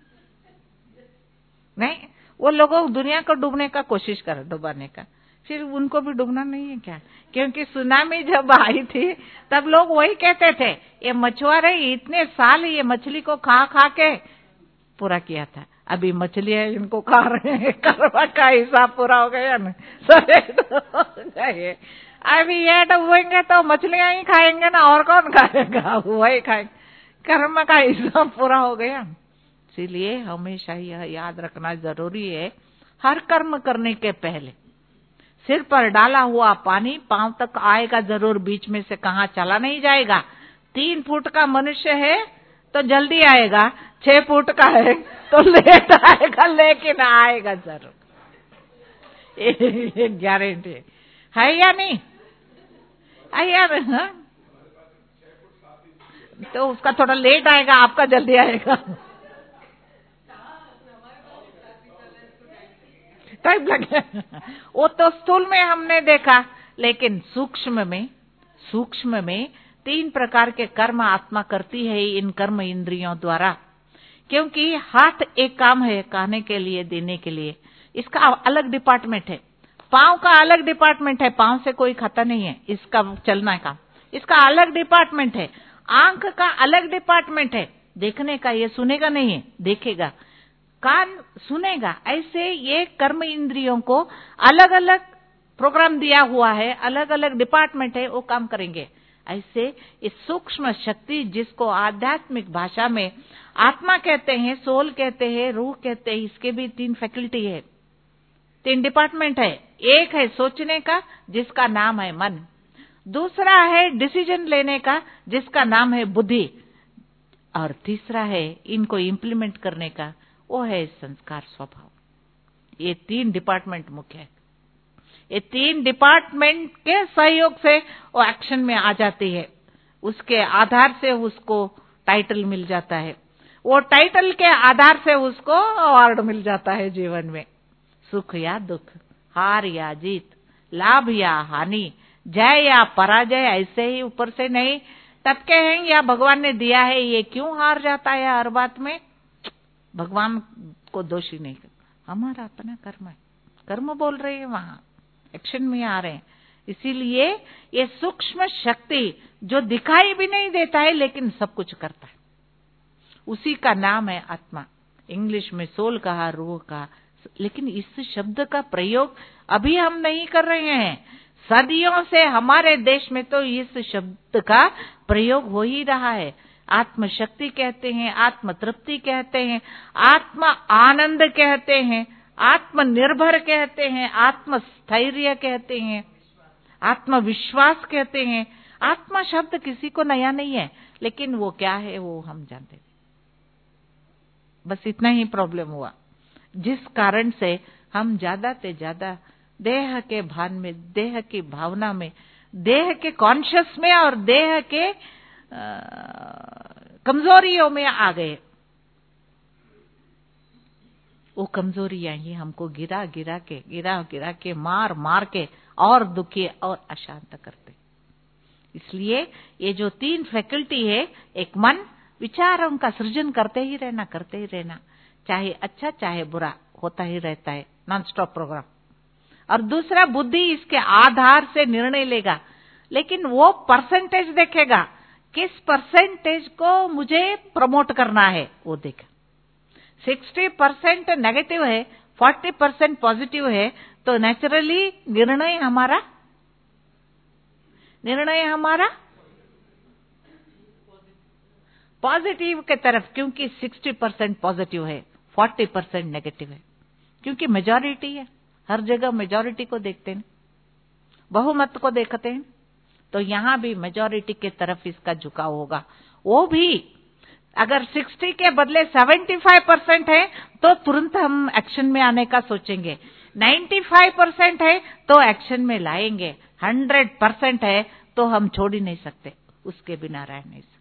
C: नहीं, वो लोगों दुनिया को डूबने का कोशिश कर, डुबाने का, फिर उनको भी डूबना नहीं है क्या? क्योंकि सुनामी जब आई थी तब लोग वही कहते थे, ये मछुआरे इतने साल ये मछली को खा खा के पूरा किया था, अभी मछलियां इनको खा रहे हैं, कर्मा का हिसाब पूरा हो गया ना, गए। अभी ये डूबेंगे तो मछलियां ही खाएंगे ना, और कौन खाएगा? वही खाएंगे, कर्म का हिसाब पूरा हो गया। इसीलिए हमेशा यह याद रखना जरूरी है, हर कर्म करने के पहले सिर पर डाला हुआ पानी पांव तक आएगा जरूर, बीच में से कहां चला नहीं जाएगा। 3 फुट का मनुष्य है तो जल्दी आएगा, 6 फुट का है तो लेट आएगा, लेकिन आएगा जरूर, ये गारंटी है या नहीं? है यार, हाँ? तो उसका थोड़ा लेट आएगा, आपका जल्दी आएगा, टाइम लगे। वो तो स्थूल में हमने देखा, लेकिन सूक्ष्म में 3 प्रकार के कर्म आत्मा करती है इन कर्म इंद्रियों द्वारा। क्योंकि हाथ एक काम है खाने के लिए, देने के लिए, इसका अलग डिपार्टमेंट है। पांव का अलग डिपार्टमेंट है, पांव से कोई खाता नहीं है, इसका चलना का, इसका अलग डिपार्टमेंट है। आंख का अलग डिपार्टमेंट है, देखने का, ये सुनेगा नहीं है, देखेगा। कान सुनेगा। ऐसे ये कर्म इंद्रियों को अलग अलग प्रोग्राम दिया हुआ है, अलग अलग डिपार्टमेंट है, वो काम करेंगे। ऐसे इस सूक्ष्म शक्ति, जिसको आध्यात्मिक भाषा में आत्मा कहते हैं, सोल कहते हैं, रूह कहते हैं, इसके भी 3 फैकल्टी है, 3 डिपार्टमेंट है। एक है सोचने का, जिसका नाम है मन। दूसरा है डिसीजन लेने का, जिसका नाम है बुद्धि। और तीसरा है इनको इम्प्लीमेंट करने का, वो है संस्कार, स्वभाव। ये 3 डिपार्टमेंट मुख्य है। ये 3 डिपार्टमेंट के सहयोग से वो एक्शन में आ जाती है, उसके आधार से उसको टाइटल मिल जाता है, वो टाइटल के आधार से उसको अवार्ड मिल जाता है जीवन में। सुख या दुख, हार या जीत, लाभ या हानि, जय या पराजय, ऐसे ही ऊपर से नहीं टपके हैं या भगवान ने दिया है, ये क्यों हार जाता है हर बात में? भगवान को दोषी नहीं कर, हमारा अपना कर्म है, कर्म बोल रहे हैं, वहां एक्शन में आ रहे हैं। इसीलिए ये सूक्ष्म शक्ति जो दिखाई भी नहीं देता है लेकिन सब कुछ करता है, उसी का नाम है आत्मा। इंग्लिश में सोल कहा, रूह कहा, लेकिन इस शब्द का प्रयोग अभी हम नहीं कर रहे हैं। सदियों से हमारे देश में तो इस शब्द का प्रयोग हो ही रहा है। आत्म शक्ति कहते हैं, आत्म तृप्ति कहते हैं, आत्म आनंद कहते हैं, आत्मनिर्भर कहते हैं, आत्म स्थैर्य कहते हैं, आत्मविश्वास कहते हैं। आत्मा शब्द किसी को नया नहीं है, लेकिन वो क्या है वो हम जानते हैं। बस इतना ही प्रॉब्लम हुआ, जिस कारण से हम ज्यादा से ज्यादा देह के भान में, देह की भावना में, देह के कॉन्शियस में और देह के कमजोरियों में आ गए। वो कमजोरियां ही हमको गिरा गिरा के मार मार के और दुखी और अशांत करते। इसलिए ये जो 3 फैकल्टी है, एक मन, विचारों का सृजन करते ही रहना, चाहे अच्छा चाहे बुरा होता ही रहता है, नॉन स्टॉप प्रोग्राम। और दूसरा बुद्धि इसके आधार से निर्णय लेगा, लेकिन वो परसेंटेज देखेगा, किस परसेंटेज को मुझे प्रमोट करना है वो देखेगा। 60% नेगेटिव है, 40% पॉजिटिव है, तो नेचुरली निर्णय हमारा पॉजिटिव के तरफ, क्योंकि 60% पॉजिटिव है, 40% नेगेटिव है, क्योंकि मेजॉरिटी है। हर जगह मेजॉरिटी को देखते हैं, बहुमत को देखते हैं, तो यहां भी मेजॉरिटी के तरफ इसका झुकाव होगा। वो भी अगर 60 के बदले 75% है तो तुरंत हम एक्शन में आने का सोचेंगे, 95% है तो एक्शन में लाएंगे, 100% है तो हम छोड़ ही नहीं सकते, उसके बिना रह नहीं सकते।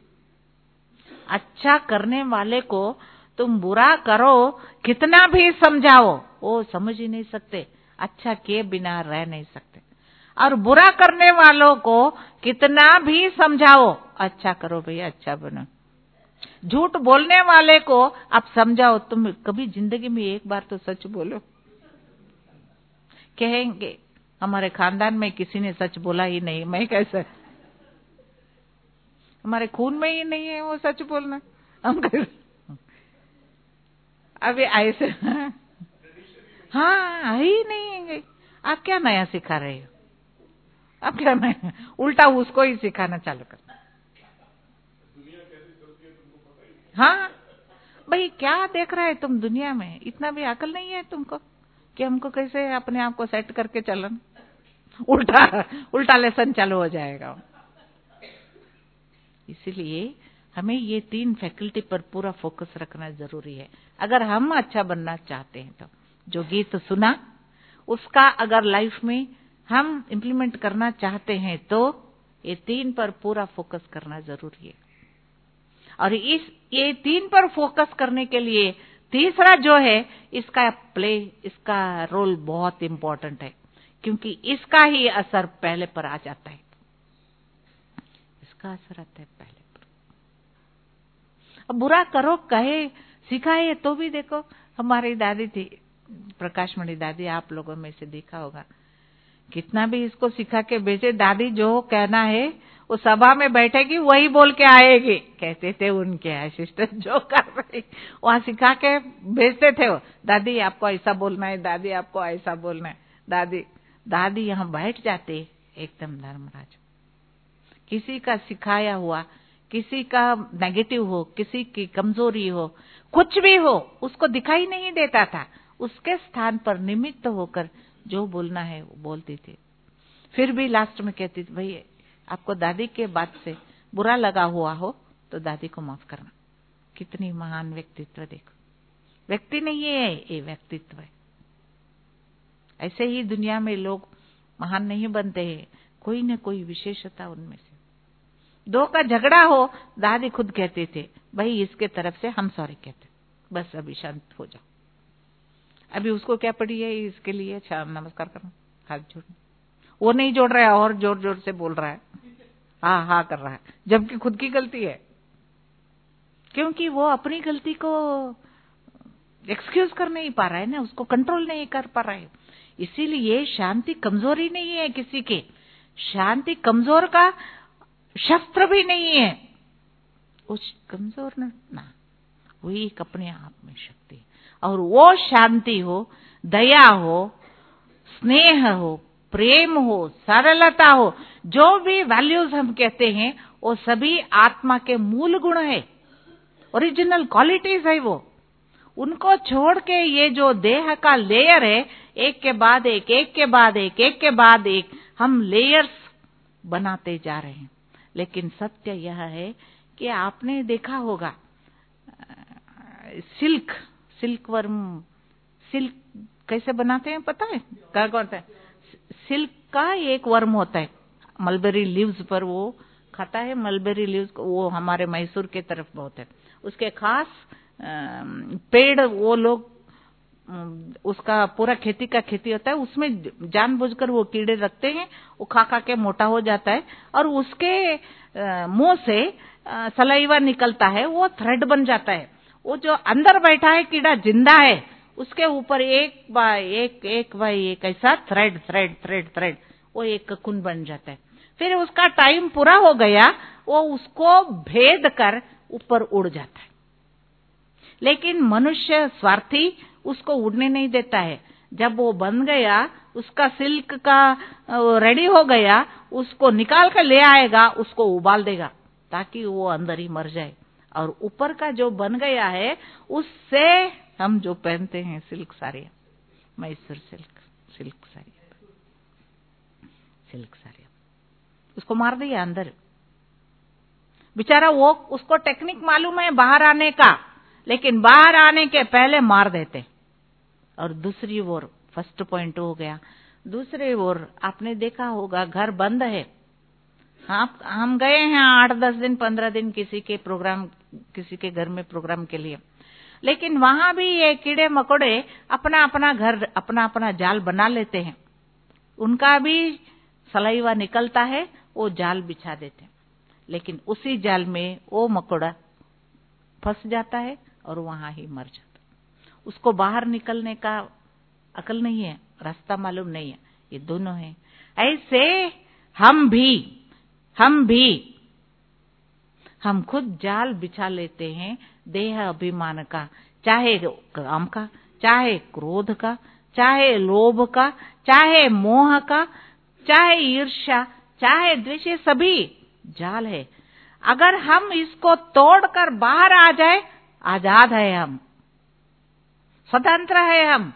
C: अच्छा करने वाले को तुम बुरा करो, कितना भी समझाओ, वो समझ ही नहीं सकते, अच्छा के बिना रह नहीं सकते। और बुरा करने वालों को कितना भी समझाओ, अच्छा करो भैया, अच्छा बनो। झूठ बोलने वाले को आप समझाओ, तुम कभी जिंदगी में एक बार तो सच बोलो, कहेंगे हमारे खानदान में किसी ने सच बोला ही नहीं, मैं कैसे, हमारे खून में ही नहीं है वो सच बोलना, हम अभी ऐसे हाँ ही नहीं है। आप क्या नया सिखा रहे हो, आप क्या नया, उल्टा उसको ही सिखाना चालू कर। हाँ भाई, क्या देख रहे हैं तुम दुनिया में, इतना भी अकल नहीं है तुमको कि हमको कैसे अपने आप को सेट करके चलन, उल्टा लेसन चालू हो जाएगा। इसीलिए हमें ये 3 फैकल्टी पर पूरा फोकस रखना जरूरी है, अगर हम अच्छा बनना चाहते हैं। तो जो गीत सुना उसका अगर लाइफ में हम इम्प्लीमेंट करना चाहते हैं तो ये 3 पर पूरा फोकस करना जरूरी है। और ये 3 पर फोकस करने के लिए तीसरा जो है, इसका रोल बहुत इंपॉर्टेंट है, क्योंकि इसका ही असर पहले पर आ जाता है, इसका असर आता है पहले पर। अब बुरा करो कहे सिखाए तो भी देखो, हमारी दादी थी, प्रकाशमणि दादी, आप लोगों में से देखा होगा, कितना भी इसको सिखा के भेजे, दादी जो कहना है वो सभा में बैठेगी वही बोल के आएगी, कहते थे उनके असिस्टेंट जो कर रहे वहां सिखा के भेजते थे वो, दादी आपको ऐसा बोलना है, दादी आपको ऐसा बोलना है। दादी यहाँ बैठ जाते एकदम धर्मराज। किसी का सिखाया हुआ, किसी का नेगेटिव हो, किसी की कमजोरी हो, कुछ भी हो, उसको दिखाई नहीं देता था, उसके स्थान पर निमित्त होकर जो बोलना है वो बोलती थी। फिर भी लास्ट में कहती थी, भाई आपको दादी के बात से बुरा लगा हुआ हो तो दादी को माफ करना। कितनी महान व्यक्तित्व, देखो, व्यक्ति नहीं है ये व्यक्तित्व है। ऐसे ही दुनिया में लोग महान नहीं बनते हैं, कोई न कोई विशेषता उनमें से। 2 का झगड़ा हो, दादी खुद कहते थे, भाई इसके तरफ से हम सॉरी कहते, बस अभी शांत हो जाओ, अभी उसको क्या पड़ी है इसके लिए नमस्कार करना, हाथ जोड़ना, वो नहीं जोड़ रहा है और जोर जोर से बोल रहा है, हाँ कर रहा है, जबकि खुद की गलती है, क्योंकि वो अपनी गलती को एक्सक्यूज कर नहीं पा रहा है ना, उसको कंट्रोल नहीं कर पा रहा है। इसीलिए शांति कमजोरी नहीं है किसी के, शांति कमजोर का शस्त्र भी नहीं है, उस कमजोर ना, वही एक अपने आप में शक्ति। और वो शांति हो, दया हो, स्नेह हो, प्रेम हो, सरलता हो, जो भी वैल्यूज हम कहते हैं वो सभी आत्मा के मूल गुण है, ओरिजिनल क्वालिटीज है वो। उनको छोड़ के ये जो देह का लेयर है, एक के बाद एक, एक के बाद एक, एक के बाद एक, हम लेयर्स बनाते जा रहे हैं। लेकिन सत्य यह है कि आपने देखा होगा सिल्क वर्म, सिल्क कैसे बनाते हैं पता है? क्या करते हैं? सिल्क का एक वर्म होता है, मलबेरी लीव्स पर वो खाता है। मलबेरी लीव्स वो हमारे मैसूर के तरफ बहुत है, उसके खास पेड़ वो लोग, उसका पूरा खेती का खेती होता है, उसमें जानबूझकर वो कीड़े रखते हैं, वो खा खा के मोटा हो जाता है और उसके मुंह से सलाइवा निकलता है, वो थ्रेड बन जाता है। वो जो अंदर बैठा है कीड़ा जिंदा है, उसके ऊपर एक बाय एक ऐसा थ्रेड थ्रेड थ्रेड थ्रेड वो एक ककून बन जाता है। फिर उसका टाइम पूरा हो गया, वो उसको भेद कर ऊपर उड़ जाता है। लेकिन मनुष्य स्वार्थी उसको उड़ने नहीं देता है। जब वो बन गया, उसका सिल्क का रेडी हो गया, उसको निकाल कर ले आएगा, उसको उबाल देगा ताकि वो अंदर ही मर जाए। और ऊपर का जो बन गया है उससे हम जो पहनते हैं सिल्क साड़ियाँ, मैसूर सिल्क साड़ियाँ, उसको मार दिया अंदर। बेचारा वो, उसको टेक्निक मालूम है बाहर आने का, लेकिन बाहर आने के पहले मार देते। और दूसरी ओर, फर्स्ट पॉइंट हो गया, दूसरी ओर आपने देखा होगा घर बंद है। हम गए हैं 8-10 दिन 15 दिन किसी के घर में प्रोग्राम के लिए, लेकिन वहां भी ये कीड़े मकोड़े अपना अपना घर, अपना अपना जाल बना लेते हैं। उनका भी सलाइवा निकलता है, वो जाल बिछा देते हैं, लेकिन उसी जाल में वो मकोड़ा फंस जाता है और वहां ही मर जाता है। उसको बाहर निकलने का अकल नहीं है, रास्ता मालूम नहीं है। ये दोनों हैं। ऐसे हम खुद जाल बिछा लेते हैं देह अभिमान का, चाहे काम का, चाहे क्रोध का, चाहे लोभ का, चाहे मोह का, चाहे ईर्ष्या, चाहे द्वेष, ये सभी जाल है। अगर हम इसको तोड़कर बाहर आ जाए, आजाद है हम, स्वतंत्र है हम,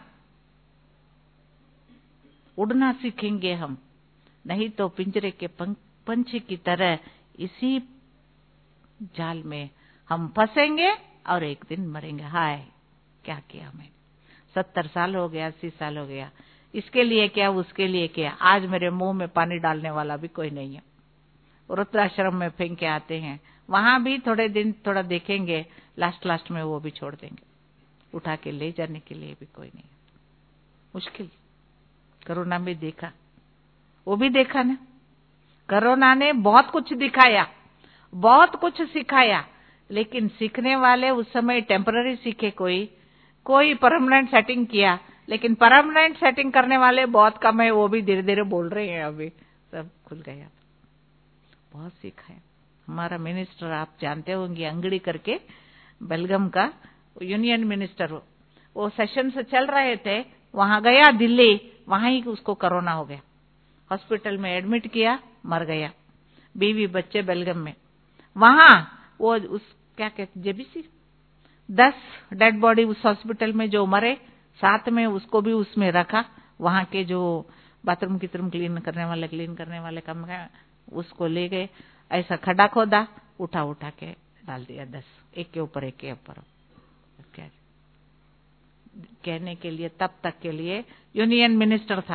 C: उड़ना सीखेंगे हम। नहीं तो पिंजरे के पंछी की तरह इसी जाल में हम फंसेंगे और एक दिन मरेंगे। हाय, क्या किया मैंने, 70 साल हो गया, 80 साल हो गया, इसके लिए क्या, उसके लिए क्या, आज मेरे मुंह में पानी डालने वाला भी कोई नहीं है। वृद्धाश्रम में फेंक के आते हैं, वहां भी थोड़े दिन थोड़ा देखेंगे, लास्ट में वो भी छोड़ देंगे, उठा के ले जाने के लिए भी कोई नहीं है। मुश्किल। कोरोना में देखा, वो भी देखा ना, कोरोना ने बहुत कुछ दिखाया, बहुत कुछ सिखाया, लेकिन सीखने वाले उस समय टेम्पररी सीखे, कोई परमानेंट सेटिंग किया, लेकिन परमानेंट सेटिंग करने वाले बहुत कम है, वो भी धीरे धीरे बोल रहे हैं, अभी सब खुल गया। बहुत सीखा है। हमारा मिनिस्टर आप जानते होंगे, अंगड़ी करके, बेलगम का यूनियन मिनिस्टर, वो सेशन से चल रहे थे, वहां गया दिल्ली, वहां ही उसको कोरोना हो गया, हॉस्पिटल में एडमिट किया, मर गया, बीवी बच्चे बेलगम में। वहां वो क्या कहते, जेबीसी 10 डेड बॉडी उस हॉस्पिटल में जो मरे, साथ में उसको भी उसमें रखा। वहां के जो बाथरूम क्लीन करने वाले काम का, उसको ले गए, ऐसा खड्डा खोदा, उठा के डाल दिया, 10 एक के ऊपर एक के ऊपर। कहने के लिए तब तक के लिए यूनियन मिनिस्टर था।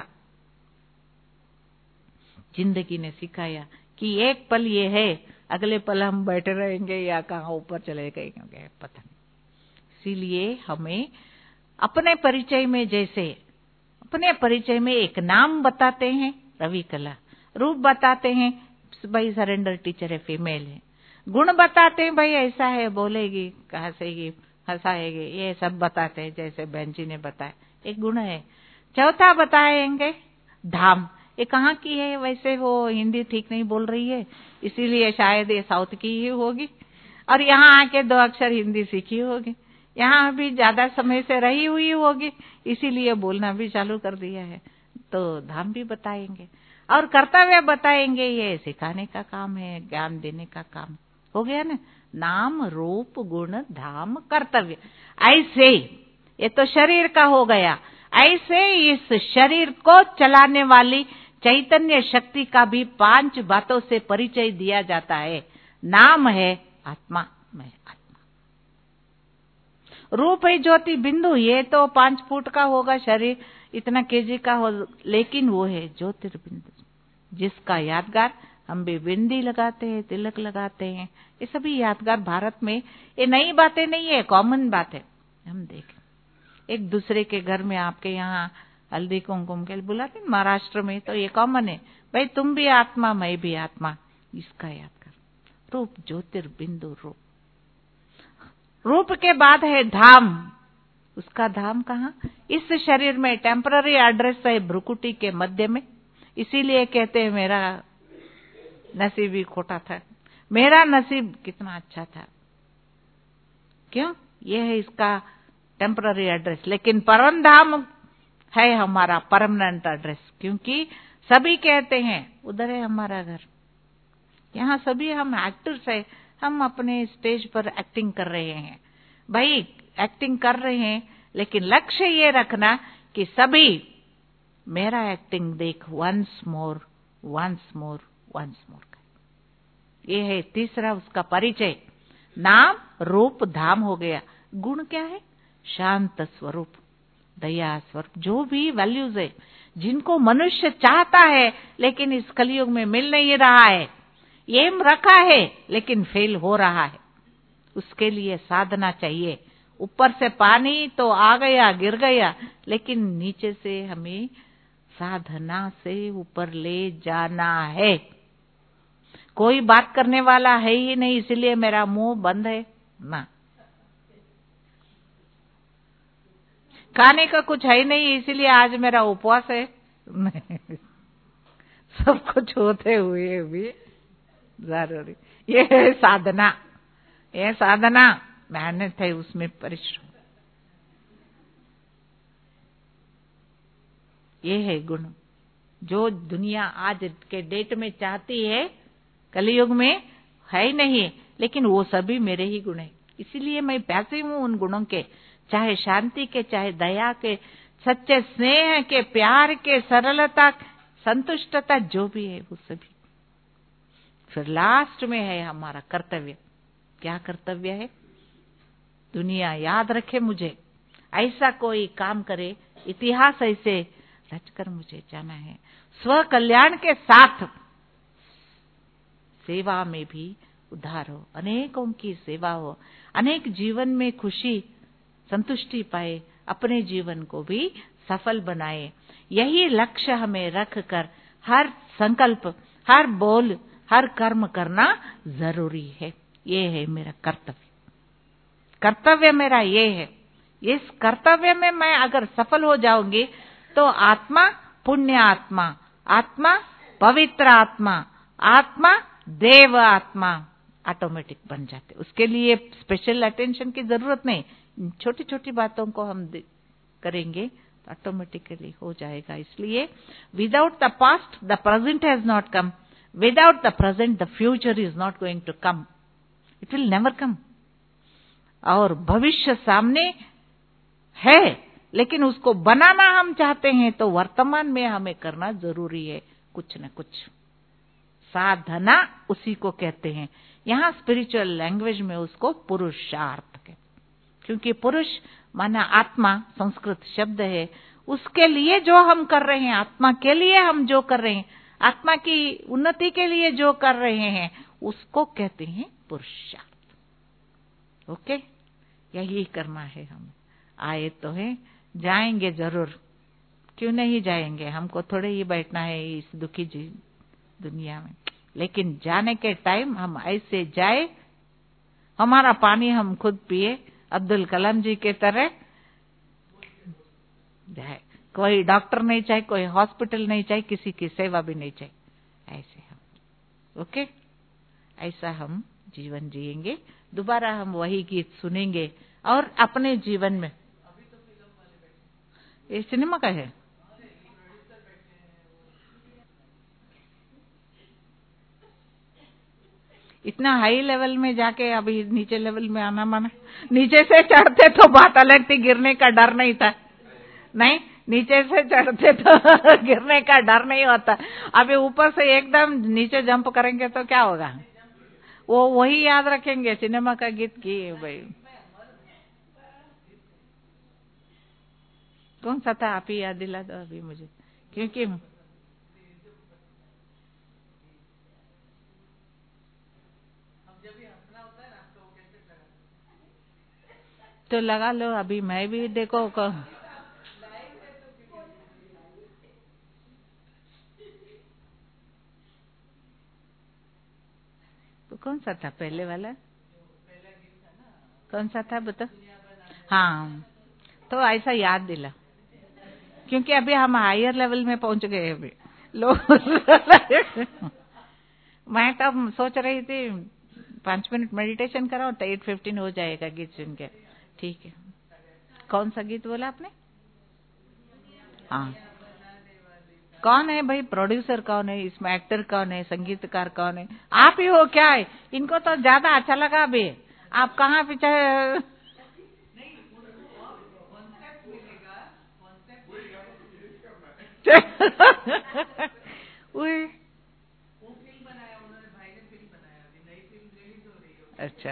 C: जिंदगी ने सिखाया कि एक पल ये है, अगले पल हम बैठे रहेंगे या कहाँ ऊपर चले गए, पता नहीं। इसीलिए हमें अपने परिचय में, जैसे अपने परिचय में एक नाम बताते हैं रवि कला, रूप बताते हैं भाई सरेंडर टीचर है, फीमेल है, गुण बताते हैं भाई ऐसा है, बोलेगी कहाँ से, ये हंसाएंगे, ये सब बताते हैं जैसे बहन जी ने बताया, एक गुण है। चौथा बताएंगे धाम। ये कहाँ की है? वैसे वो हिंदी ठीक नहीं बोल रही है, इसीलिए शायद ये साउथ की ही होगी, और यहाँ आके 2 अक्षर हिंदी सीखी होगी, यहाँ भी ज्यादा समय से रही हुई होगी, इसीलिए बोलना भी चालू कर दिया है। तो धाम भी बताएंगे और कर्तव्य बताएंगे। ये सिखाने का काम है, ज्ञान देने का काम हो गया ना। नाम रूप गुण धाम कर्तव्य, ऐसे ये तो शरीर का हो गया। ऐसे इस शरीर को चलाने वाली चैतन्य शक्ति का भी 5 बातों से परिचय दिया जाता है। नाम है आत्मा, मैं आत्मा। रूप है ज्योति बिंदु, ये तो 5 फुट का होगा शरीर, इतना केजी का हो, लेकिन वो है ज्योतिर्बिंदु, जिसका यादगार हम भी बिंदी लगाते हैं, तिलक लगाते हैं। ये सभी यादगार भारत में, ये नई बातें नहीं है, कॉमन बात है। हम देखें एक दूसरे के घर में, आपके यहाँ हल्दी कुमकुम के बुलाते महाराष्ट्र में, तो ये कॉमन है, भाई तुम भी आत्मा मैं भी आत्मा, इसका याद कर। रूप ज्योतिर्बिंदु रूप। रूप के बाद है धाम। उसका धाम कहाँ? इस शरीर में टेम्पररी एड्रेस है भ्रुकुटी के मध्य में, इसीलिए कहते हैं मेरा नसीब ही खोटा था, मेरा नसीब कितना अच्छा था। क्यों? ये है इसका टेम्पररी एड्रेस, लेकिन परम धाम है हमारा परमानेंट एड्रेस, क्योंकि सभी कहते हैं उधर है हमारा घर। यहाँ सभी हम एक्टर्स है, हम अपने स्टेज पर एक्टिंग कर रहे हैं। भाई एक्टिंग कर रहे हैं, लेकिन लक्ष्य ये रखना कि सभी मेरा एक्टिंग देख once more once more once more. ये है तीसरा उसका परिचय। नाम रूप धाम हो गया। गुण क्या है? शांत स्वरूप, दया स्वरूप, जो भी वैल्यूज है जिनको मनुष्य चाहता है लेकिन इस कलयुग में मिल नहीं रहा है, एम रखा है लेकिन फेल हो रहा है, उसके लिए साधना चाहिए। ऊपर से पानी तो आ गया, गिर गया, लेकिन नीचे से हमें साधना से ऊपर ले जाना है। कोई बात करने वाला है ही नहीं, इसलिए मेरा मुंह बंद है ना। खाने का कुछ है नहीं, इसलिए आज मेरा उपवास है। सब कुछ होते हुए भी जरूरी, ये है साधना। ये साधना मेहनत है, उसमें परिश्रम, ये है गुण जो दुनिया आज के डेट में चाहती है, कलयुग में है ही नहीं, लेकिन वो सभी मेरे ही गुण है। इसीलिए मैं प्यासी हूं उन गुणों के, चाहे शांति के, चाहे दया के, सच्चे स्नेह के, प्यार के, सरलता, संतुष्टता, जो भी है वो सभी। फिर लास्ट में है हमारा कर्तव्य। क्या कर्तव्य है? दुनिया याद रखे मुझे, ऐसा कोई काम करे, इतिहास ऐसे रचकर मुझे जाना है। स्व कल्याण के साथ सेवा में भी उद्धार हो, अनेकों की सेवा हो, अनेक जीवन में खुशी संतुष्टि पाए, अपने जीवन को भी सफल बनाए। यही लक्ष्य हमें रखकर हर संकल्प, हर बोल, हर कर्म करना जरूरी है। ये है मेरा कर्तव्य। कर्तव्य मेरा ये है। इस कर्तव्य में मैं अगर सफल हो जाऊंगी तो आत्मा पुण्य आत्मा, आत्मा पवित्र आत्मा, आत्मा देव आत्मा ऑटोमेटिक बन जाते। उसके लिए स्पेशल अटेंशन की जरूरत नहीं, छोटी छोटी बातों को हम करेंगे तो ऑटोमेटिकली हो जाएगा। इसलिए without the past the present has not come, without the present the future is not going to come, it will never come. और भविष्य सामने है, लेकिन उसको बनाना हम चाहते हैं तो वर्तमान में हमें करना जरूरी है कुछ न कुछ। साधना उसी को कहते हैं। यहाँ स्पिरिचुअल लैंग्वेज में उसको पुरुषार्थ कहते हैं, क्योंकि पुरुष माना आत्मा संस्कृत शब्द है। उसके लिए जो हम कर रहे हैं, आत्मा के लिए हम जो कर रहे हैं, आत्मा की उन्नति के लिए जो कर रहे हैं, उसको कहते हैं पुरुषार्थ। ओके, यही करना है। हम आए तो हैं, जाएंगे जरूर, क्यों नहीं जाएंगे? हमको थोड़े ही बैठना है इस दुखी दुनिया में, लेकिन जाने के टाइम हम ऐसे जाए, हमारा पानी हम खुद पिए, अब्दुल कलाम जी के तरह जाए। कोई डॉक्टर नहीं चाहिए, कोई हॉस्पिटल नहीं चाहिए, किसी की सेवा भी नहीं चाहिए। ऐसे हम ओके, ऐसा हम जीवन जिएंगे। दोबारा हम वही गीत सुनेंगे और अपने जीवन में। ये सिनेमा का है। इतना हाई लेवल में जाके अभी नीचे लेवल में आना माना। नीचे से चढ़ते तो बात अलग थी, गिरने का डर नहीं था। नहीं, नीचे से चढ़ते तो गिरने का डर नहीं होता। अभी ऊपर से एकदम नीचे जंप करेंगे तो क्या होगा? वो वही याद रखेंगे सिनेमा का गीत की भाई। कौन सा था? आप ही याद दिला दो अभी मुझे, क्योंकि तो लगा लो अभी। मैं भी देखो तो कौन सा था पहले वाला? कौन सा था बता? हाँ, तो ऐसा याद दिला, क्योंकि अभी हम हायर लेवल में पहुंच गए अभी लोग। मैं तब सोच रही थी 5 मिनट मेडिटेशन कराओ तो 8:15 हो जाएगा गीत सुन के। ठीक है, कौन सा गीत बोला आपने? हाँ, कौन है भाई प्रोड्यूसर? कौन है इसमें? एक्टर कौन है? संगीतकार कौन है? आप ही हो क्या है? इनको तो ज्यादा अच्छा लगा अभी। आप कहाँ पीछे? अच्छा,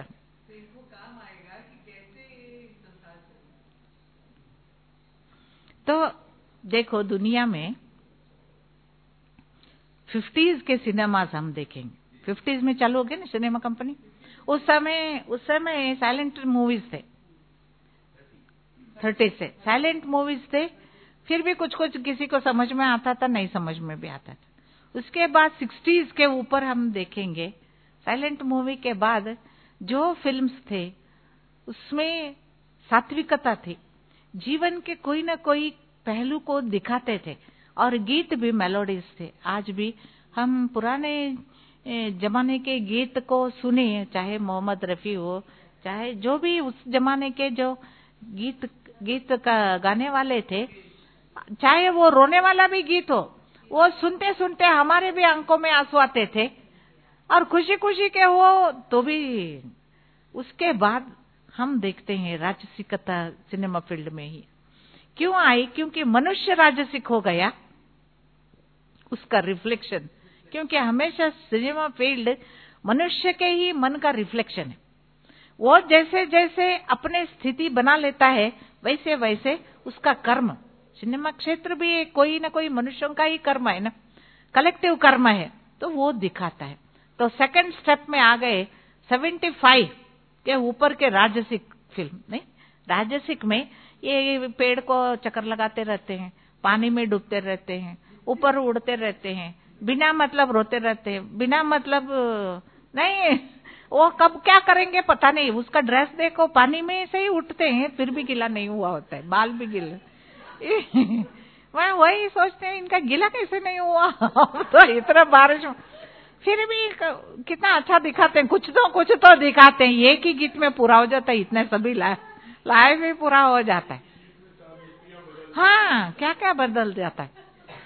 C: तो देखो दुनिया में 50s के सिनेमास हम देखेंगे। 50s में चालू हो गए ना सिनेमा कंपनी। उस समय साइलेंट मूवीज थे। 30 से साइलेंट मूवीज थे, फिर भी कुछ कुछ किसी को समझ में आता था, नहीं समझ में भी आता था। उसके बाद 60s के ऊपर हम देखेंगे। साइलेंट मूवी के बाद जो फिल्म्स थे उसमें सात्विकता थी, जीवन के कोई न कोई पहलू को दिखाते थे, और गीत भी मेलोडीज थे। आज भी हम पुराने जमाने के गीत को सुने, चाहे मोहम्मद रफी हो, चाहे जो भी उस जमाने के जो गीत का गाने वाले थे, चाहे वो रोने वाला भी गीत हो, वो सुनते सुनते हमारे भी आंखों में आंसू आते थे, और खुशी खुशी के हो तो भी। उसके बाद हम देखते हैं राजसिकता सिनेमा फील्ड में ही क्यों आई? क्योंकि मनुष्य राजसिक हो गया, उसका रिफ्लेक्शन। क्योंकि हमेशा सिनेमा फील्ड मनुष्य के ही मन का रिफ्लेक्शन है। वो जैसे जैसे अपने स्थिति बना लेता है, वैसे वैसे उसका कर्म, सिनेमा क्षेत्र भी कोई ना कोई मनुष्यों का ही कर्म है ना, कलेक्टिव कर्म है, तो वो दिखाता है। तो सेकंड स्टेप में आ गए 75 के ऊपर के राजसिक फिल्म। नहीं, राजसिक में ये पेड़ को चक्कर लगाते रहते हैं, पानी में डूबते रहते हैं, ऊपर उड़ते रहते हैं, बिना मतलब रोते रहते हैं, बिना मतलब नहीं, वो कब क्या करेंगे पता नहीं। उसका ड्रेस देखो, पानी में से ही उठते हैं, फिर भी गीला नहीं हुआ होता है, बाल भी गीले। मैं वही सोचते हैं इनका गीला कैसे नहीं हुआ। तो इतना बारिश फिर भी कितना अच्छा दिखाते हैं, कुछ तो दिखाते हैं। एक ही गीत में पूरा हो जाता है, इतने सभी लाइव भी पूरा हो जाता है। हाँ, क्या क्या बदल जाता है,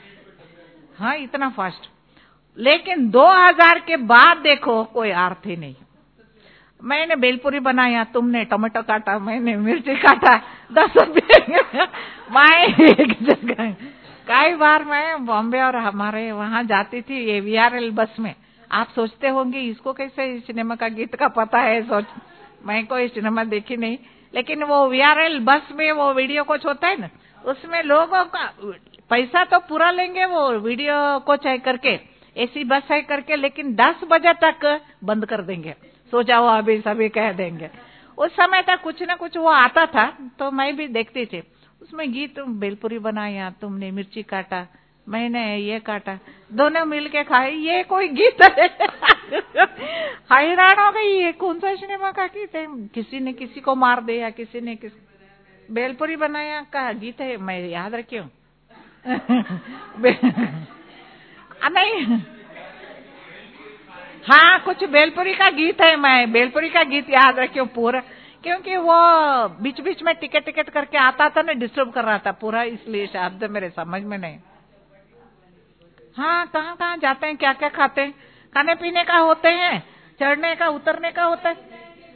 C: हाँ इतना फास्ट। लेकिन 2000 के बाद देखो कोई अर्थ ही नहीं। मैंने भेलपुरी बनाया, तुमने टमाटो काटा, मैंने मिर्ची काटा, 10 रुपये मैं एक जगह। कई बार मैं बॉम्बे और हमारे वहां जाती थी ये VRL बस में। आप सोचते होंगे इसको कैसे सिनेमा का गीत का पता है। मैं कोई सिनेमा देखी नहीं, लेकिन वो VRL बस में वो वीडियो कुछ होता है ना, उसमें लोगों का पैसा तो पूरा लेंगे वो वीडियो को चाहे करके, ऐसी बस है करके, लेकिन 10 बजे तक बंद कर देंगे। सो जाओ अभी सभी कह देंगे। उस समय तक कुछ ना कुछ वो आता था, तो मैं भी देखती थी। उसमें गीत, भेलपुरी बनाया, तुमने मिर्ची काटा, मैंने ये काटा, दोनों मिलके खाए, ये कोई गीत है? हैरान हो गई, ये कौन सा सिनेमा का गीत है? किसी ने किसी को मार दिया, किसी ने बेलपुरी बनाया का गीत है, मैं याद रखी हूँ। नहीं, हाँ कुछ बेलपुरी का गीत है, मैं बेलपुरी का गीत याद रखी हूँ पूरा, क्योंकि वो बीच बीच में टिकट टिकट करके आता था ना, डिस्टर्ब कर रहा था पूरा, इसलिए शब्द मेरे समझ में नहीं। हाँ, कहाँ कहाँ जाते हैं, क्या क्या खाते हैं, खाने पीने का होते हैं, चढ़ने का उतरने का होता है।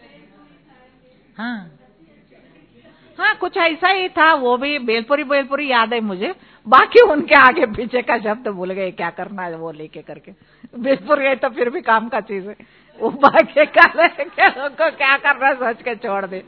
C: हाँ हाँ, कुछ ऐसा ही था, वो भी बेलपुरी बेलपुरी याद है मुझे, बाकी उनके आगे पीछे का शब्द भूल गए, क्या करना है वो लेके करके। बेलपुरी है तो फिर भी काम का चीज है, वो बाकी का को क्या करना सोच के छोड़ दे।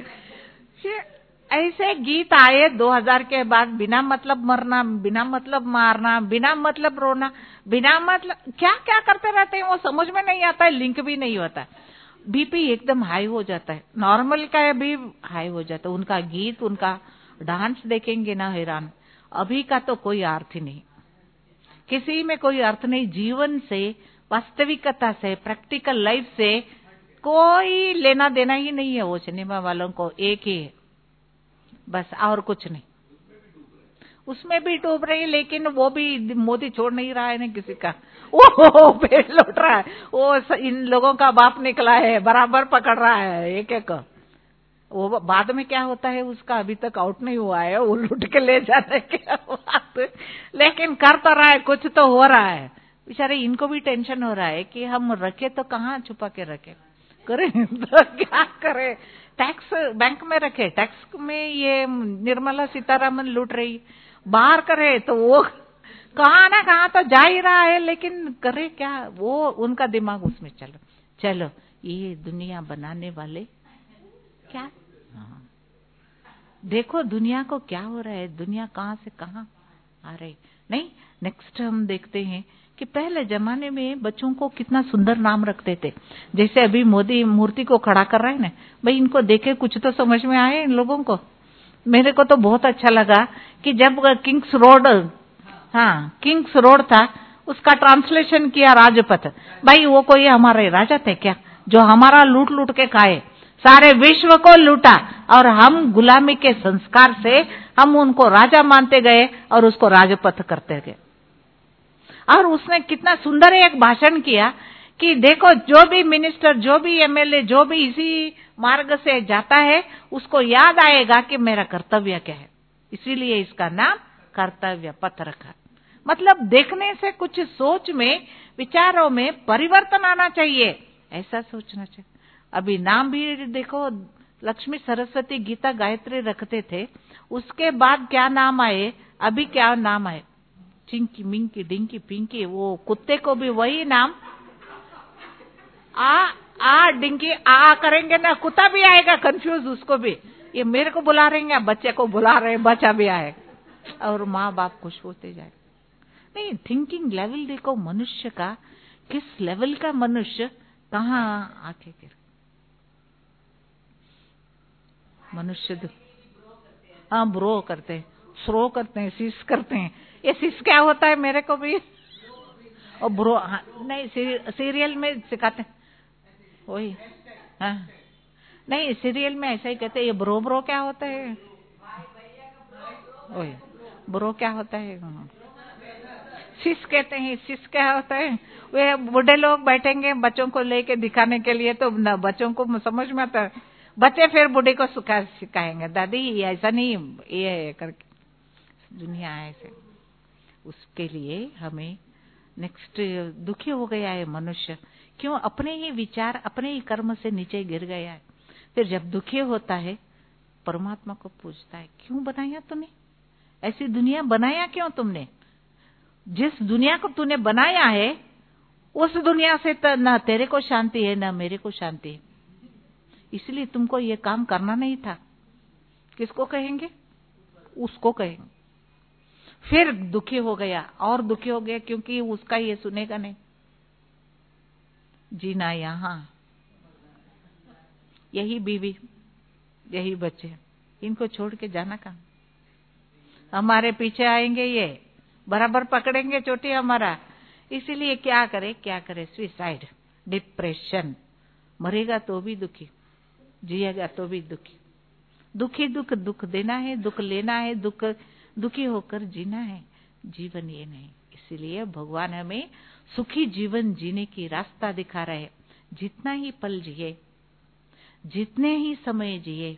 C: ऐसे गीत आए 2000 के बाद, बिना मतलब मरना, बिना मतलब मारना, बिना मतलब रोना, बिना मतलब क्या क्या करते रहते हैं, वो समझ में नहीं आता है, लिंक भी नहीं होता, बीपी एकदम हाई हो जाता है, नॉर्मल का भी हाई हो जाता है। उनका गीत, उनका डांस देखेंगे ना, हैरान। अभी का तो कोई अर्थ ही नहीं, किसी में कोई अर्थ नहीं, जीवन से, वास्तविकता से, प्रैक्टिकल लाइफ से कोई लेना देना ही नहीं है वो सिनेमा वालों को, एक ही है बस, और कुछ नहीं। उसमें भी डूब रही, लेकिन वो भी मोदी छोड़ नहीं रहा है ना किसी का, वो पेड़ लौट रहा है, वो इन लोगों का बाप निकला है, बराबर पकड़ रहा है एक एक। वो बाद में क्या होता है उसका अभी तक आउट नहीं हुआ है, वो लूट के ले जाने की बात, लेकिन कर तो रहा है, कुछ तो हो रहा है। बेचारे इनको भी टेंशन हो रहा है कि हम रखे तो कहाँ छुपा के रखे, करें तो क्या करें, टैक्स बैंक में रखे, टैक्स में ये निर्मला सीतारामन लूट रही, बाहर करे तो वो कहाँ ना कहाँ तो जा ही रहा है, लेकिन करे क्या, वो उनका दिमाग उसमें चलो चलो, ये दुनिया बनाने वाले क्या। हाँ, देखो दुनिया को क्या हो रहा है, दुनिया कहाँ से कहाँ आ रही। नहीं, नेक्स्ट हम देखते हैं कि पहले जमाने में बच्चों को कितना सुंदर नाम रखते थे, जैसे अभी मोदी मूर्ति को खड़ा कर रहा है ना, भाई इनको देखे कुछ तो समझ में आए इन लोगों को। मेरे को तो बहुत अच्छा लगा कि जब किंग्स रोड, हाँ किंग्स रोड था, उसका ट्रांसलेशन किया राजपथ। भाई वो कोई हमारे राजा थे क्या, जो हमारा लूट लूट के खाए, सारे विश्व को लूटा, और हम गुलामी के संस्कार से हम उनको राजा मानते गए और उसको राजपथ करते गए। और उसने कितना सुंदर एक भाषण किया कि देखो जो भी मिनिस्टर, जो भी एमएलए, जो भी इसी मार्ग से जाता है, उसको याद आएगा कि मेरा कर्तव्य क्या है, इसीलिए इसका नाम कर्तव्य पथ रखा। मतलब देखने से कुछ सोच में, विचारों में परिवर्तन आना चाहिए, ऐसा सोचना चाहिए। अभी नाम भी देखो, लक्ष्मी सरस्वती गीता गायत्री रखते थे, उसके बाद क्या नाम आए, अभी क्या नाम आए, चिंकी मिंकी डिंकी पिंकी, वो कुत्ते को भी वही नाम, आ डिंकी आ करेंगे ना, कुत्ता भी आएगा कंफ्यूज, उसको भी ये मेरे को बुला रहे हैं, बच्चे को बुला रहे हैं, बच्चा भी आएगा, और माँ बाप खुश होते जाए। नहीं, थिंकिंग लेवल देखो मनुष्य का, किस लेवल का मनुष्य कहाँ आके गिर। मनुष्य हाँ ब्रो करते हैं, स्रो करते हैं, सिस करते हैं। ये सिस क्या होता है मेरे को भी, और ब्रो हाँ, नहीं सीरियल में सिखाते हैं वही, हाँ नहीं सीरियल में ऐसा ही कहते हैं। ये ब्रो ब्रो क्या होता है, वही ब्रो क्या होता है, सिस कहते हैं। सिस क्या होता है, वे बूढ़े लोग बैठेंगे बच्चों को लेके दिखाने के लिए, तो न बच्चों को समझ में आता है, बच्चे फिर बूढ़े को सिखाएंगे, दादी ऐसा नहीं ये करके, दुनिया ऐसे। उसके लिए हमें नेक्स्ट, दुखी हो गया है मनुष्य, क्यों, अपने ही विचार, अपने ही कर्म से नीचे गिर गया है। फिर जब दुखी होता है, परमात्मा को पूछता है, क्यों बनाया तूने ऐसी दुनिया, बनाया क्यों तुमने, जिस दुनिया को तूने बनाया है उस दुनिया से तो ना तेरे को शांति है ना मेरे को शांति है, इसलिए तुमको ये काम करना नहीं था। किसको कहेंगे, उसको कहेंगे। फिर दुखी हो गया और दुखी हो गया, क्योंकि उसका ये सुनेगा नहीं। जीना यहाँ, यही बीवी, यही बच्चे, इनको छोड़ के जाना कहाँ, हमारे पीछे आएंगे, ये बराबर पकड़ेंगे चोटी हमारा। इसीलिए क्या करे सुसाइड, डिप्रेशन, मरेगा तो भी दुखी, जिएगा तो भी दुखी। दुखी दुख देना है, दुख लेना है, दुखी होकर जीना है, जीवन ये नहीं। इसीलिए भगवान हमें सुखी जीवन जीने की रास्ता दिखा रहे हैं। जितना ही पल जिए, जितने ही समय जिए,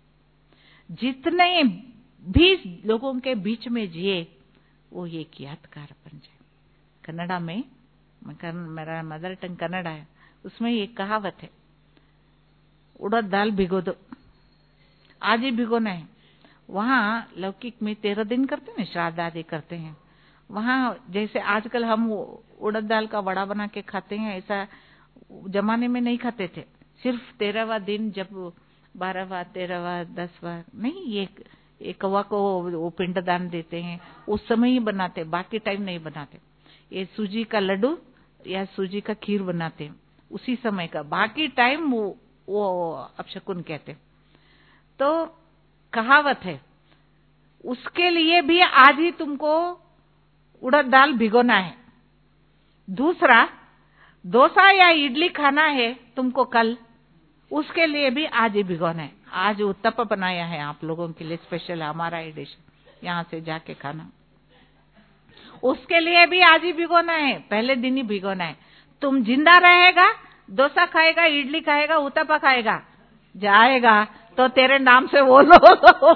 C: जितने भी लोगों के बीच में जिए, वो एक यादगार बन जाए। कन्नड़ा में, मेरा मदर टंग कन्नड़ा है, उसमें एक कहावत है, उड़द दाल भिगो दो, आज ही भिगोना है। वहाँ लौकिक में 13 दिन करते हैं, श्राद्ध आदि करते हैं। वहाँ जैसे आजकल हम उड़द दाल का वड़ा बना के खाते हैं, ऐसा जमाने में नहीं खाते थे। सिर्फ 13वां दिन, जब 12वां, 13वां, 10वां नहीं, ये कौवा को वो पिंडदान देते हैं, उस समय ही बनाते, बाकी टाइम नहीं बनाते। ये सूजी का लड्डू या सूजी का खीर बनाते हैं उसी समय का, बाकी टाइम वो अपशकुन कहते हैं। तो कहावत है, उसके लिए भी आज ही तुमको उड़द दाल भिगोना है। दूसरा, डोसा या इडली खाना है तुमको कल, उसके लिए भी आज ही भिगोना है। आज उत्तपम बनाया है आप लोगों के लिए स्पेशल, हमारा ही डिश, यहाँ से जाके खाना, उसके लिए भी आज ही भिगोना है, पहले दिन ही भिगोना है। तुम जिंदा रहेगा, डोसा खाएगा, इडली खाएगा, उत्तपम खाएगा, जाएगा तो तेरे नाम से वो लो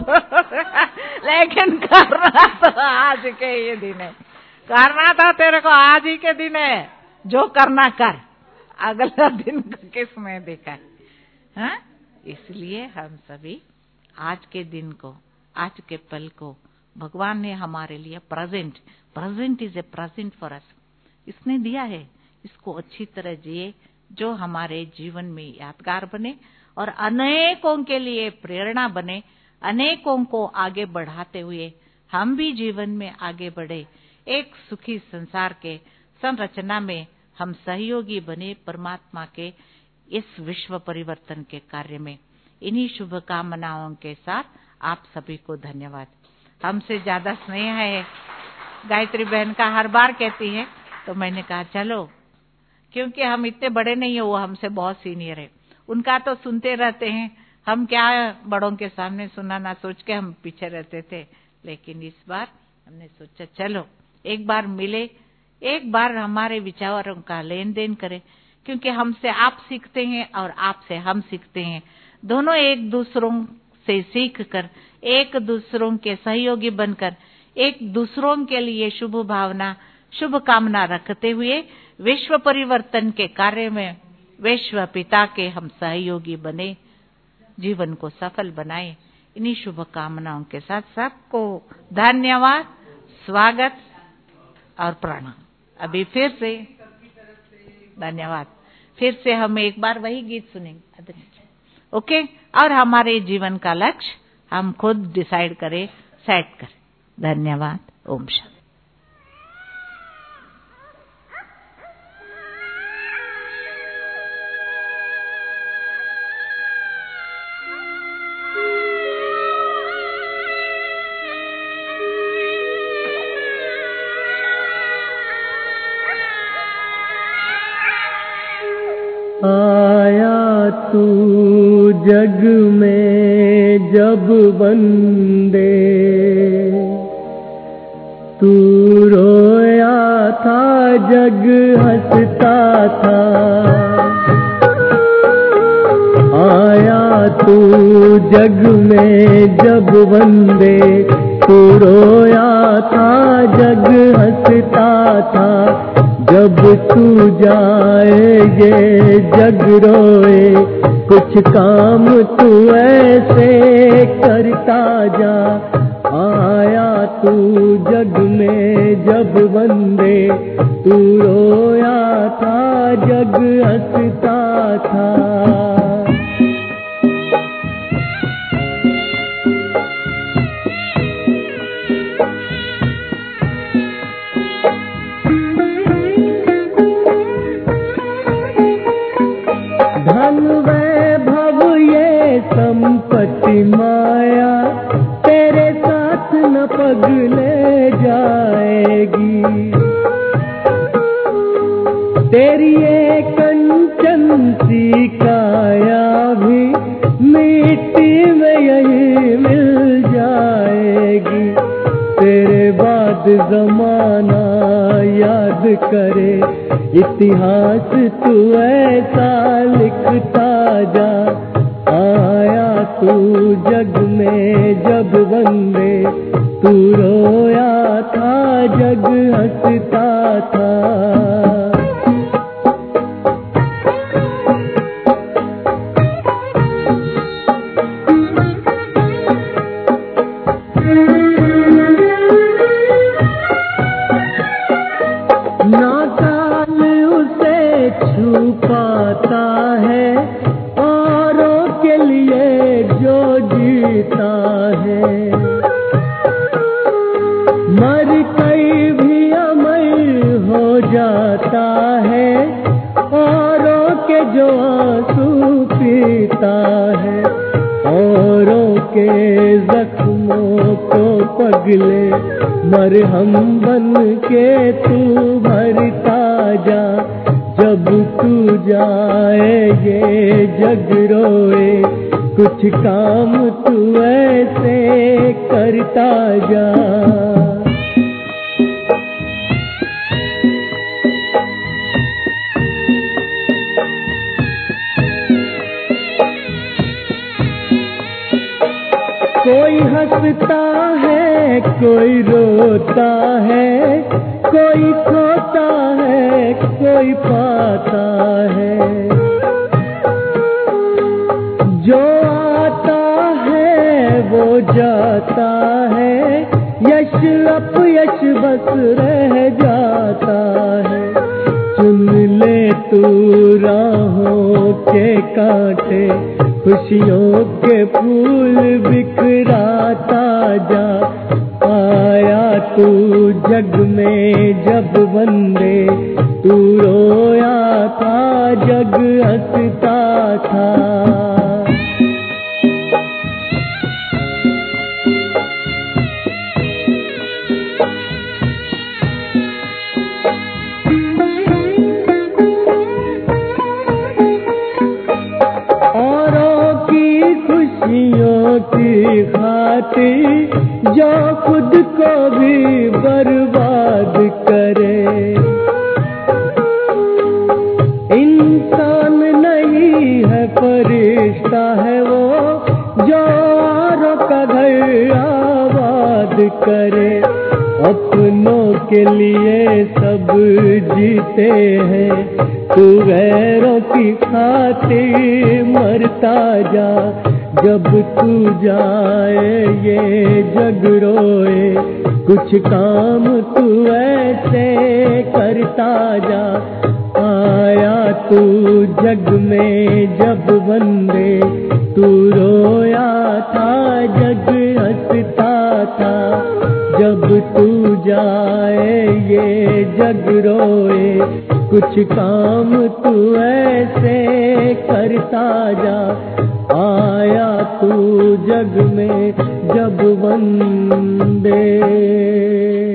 C: लेकिन करना तो आज के ये दिन है, करना तो तेरे को आज ही के दिन है, जो करना कर, अगला दिन किसने देखा है, हाँ? इसलिए हम सभी आज के दिन को, आज के पल को भगवान ने हमारे लिए present is a present for us, इसने दिया है, इसको अच्छी तरह जिए, जो हमारे जीवन में यादगार बने और अनेकों के लिए प्रेरणा बने, अनेकों को आगे बढ़ाते हुए हम भी जीवन में आगे बढ़े, एक सुखी संसार के संरचना में हम सहयोगी बने परमात्मा के इस विश्व परिवर्तन के कार्य में। इन्हीं शुभकामनाओं के साथ आप सभी को धन्यवाद। हमसे ज्यादा स्नेह है गायत्री बहन का, हर बार कहती है, तो मैंने कहा चलो, क्योंकि हम इतने बड़े नहीं है, वो हमसे बहुत सीनियर है, उनका तो सुनते रहते हैं, हम क्या बड़ों के सामने सुनाना सोच के हम पीछे रहते थे। लेकिन इस बार हमने सोचा चलो एक बार मिले, एक बार हमारे विचारों का लेन देन करें, क्योंकि हमसे आप सीखते हैं और आपसे हम सीखते हैं, दोनों एक दूसरों से सीख कर, एक दूसरों के सहयोगी बनकर, एक दूसरों के लिए शुभ भावना, शुभ कामना रखते हुए विश्व परिवर्तन के कार्य में विश्व पिता के हम सहयोगी बने, जीवन को सफल बनाए। इन्हीं शुभकामनाओं के साथ सबको धन्यवाद, स्वागत और प्रणाम। अभी फिर से धन्यवाद, फिर से हम एक बार वही गीत सुनेंगे, ओके? और हमारे जीवन का लक्ष्य हम खुद डिसाइड करें, सेट करें। धन्यवाद। ओम शांति।
A: आया तू जग में जब बंदे, तू रोया था जग हंसता था। आया तू जग में जब बंदे, तू रोया था जग हंसता था। जब तू जाएगे जग रोए, कुछ काम तू ऐसे करता जा। आया तू जग में जब बंदे, तू रोया था जग हंसता था। धन वैभव ये संपत्ति माया, तेरे साथ न पग ले जाएगी। तेरी एक सी काया भी मिट्टी में यही मिल जाएगी। तेरे बाद जमाना याद करे, इतिहास तू ऐसा लिखता जा। आया तू जग में जब वंदे, तू रोया था जग हंसता था। ना काल उसे छुपाता है, औरों के लिए जो जीता है। मर कई भी अमर हो जाता है, औरों के जो आंसू पीता है। औरों के जख्मों को पगले मरहम बन के तू भरता जा। जब तू जाए ये जग रोए, कुछ काम तू ऐसे करता जा। कोई हंसता है, कोई रोता है, कोई खोता है, कोई पाता है। जो आता है वो जाता है, यश अपयश बस रह जाता है। चुन ले तू राहों के कांटे, खुशियों के फूल बिखराता जा। आया तू जग में जब वंदे, तू रोया था जग हंसता था। खुशियों की खातिर जो खुद को भी बर्बाद करे। इंसान नहीं है फरिश्ता है वो, जो औरों का घर आबाद करे। अपनों के लिए सब जीते हैं, तू गैरों की खातिर मरता जा। जब तू जाए ये जग रोए, कुछ काम तू ऐसे करता जा। आया तू जग में जब वंदे, तू रोया था जग हंसता था। जब तू जाए ये जग रोए, कुछ काम तू ऐसे करता जा। आया तू जग में जब वंदे।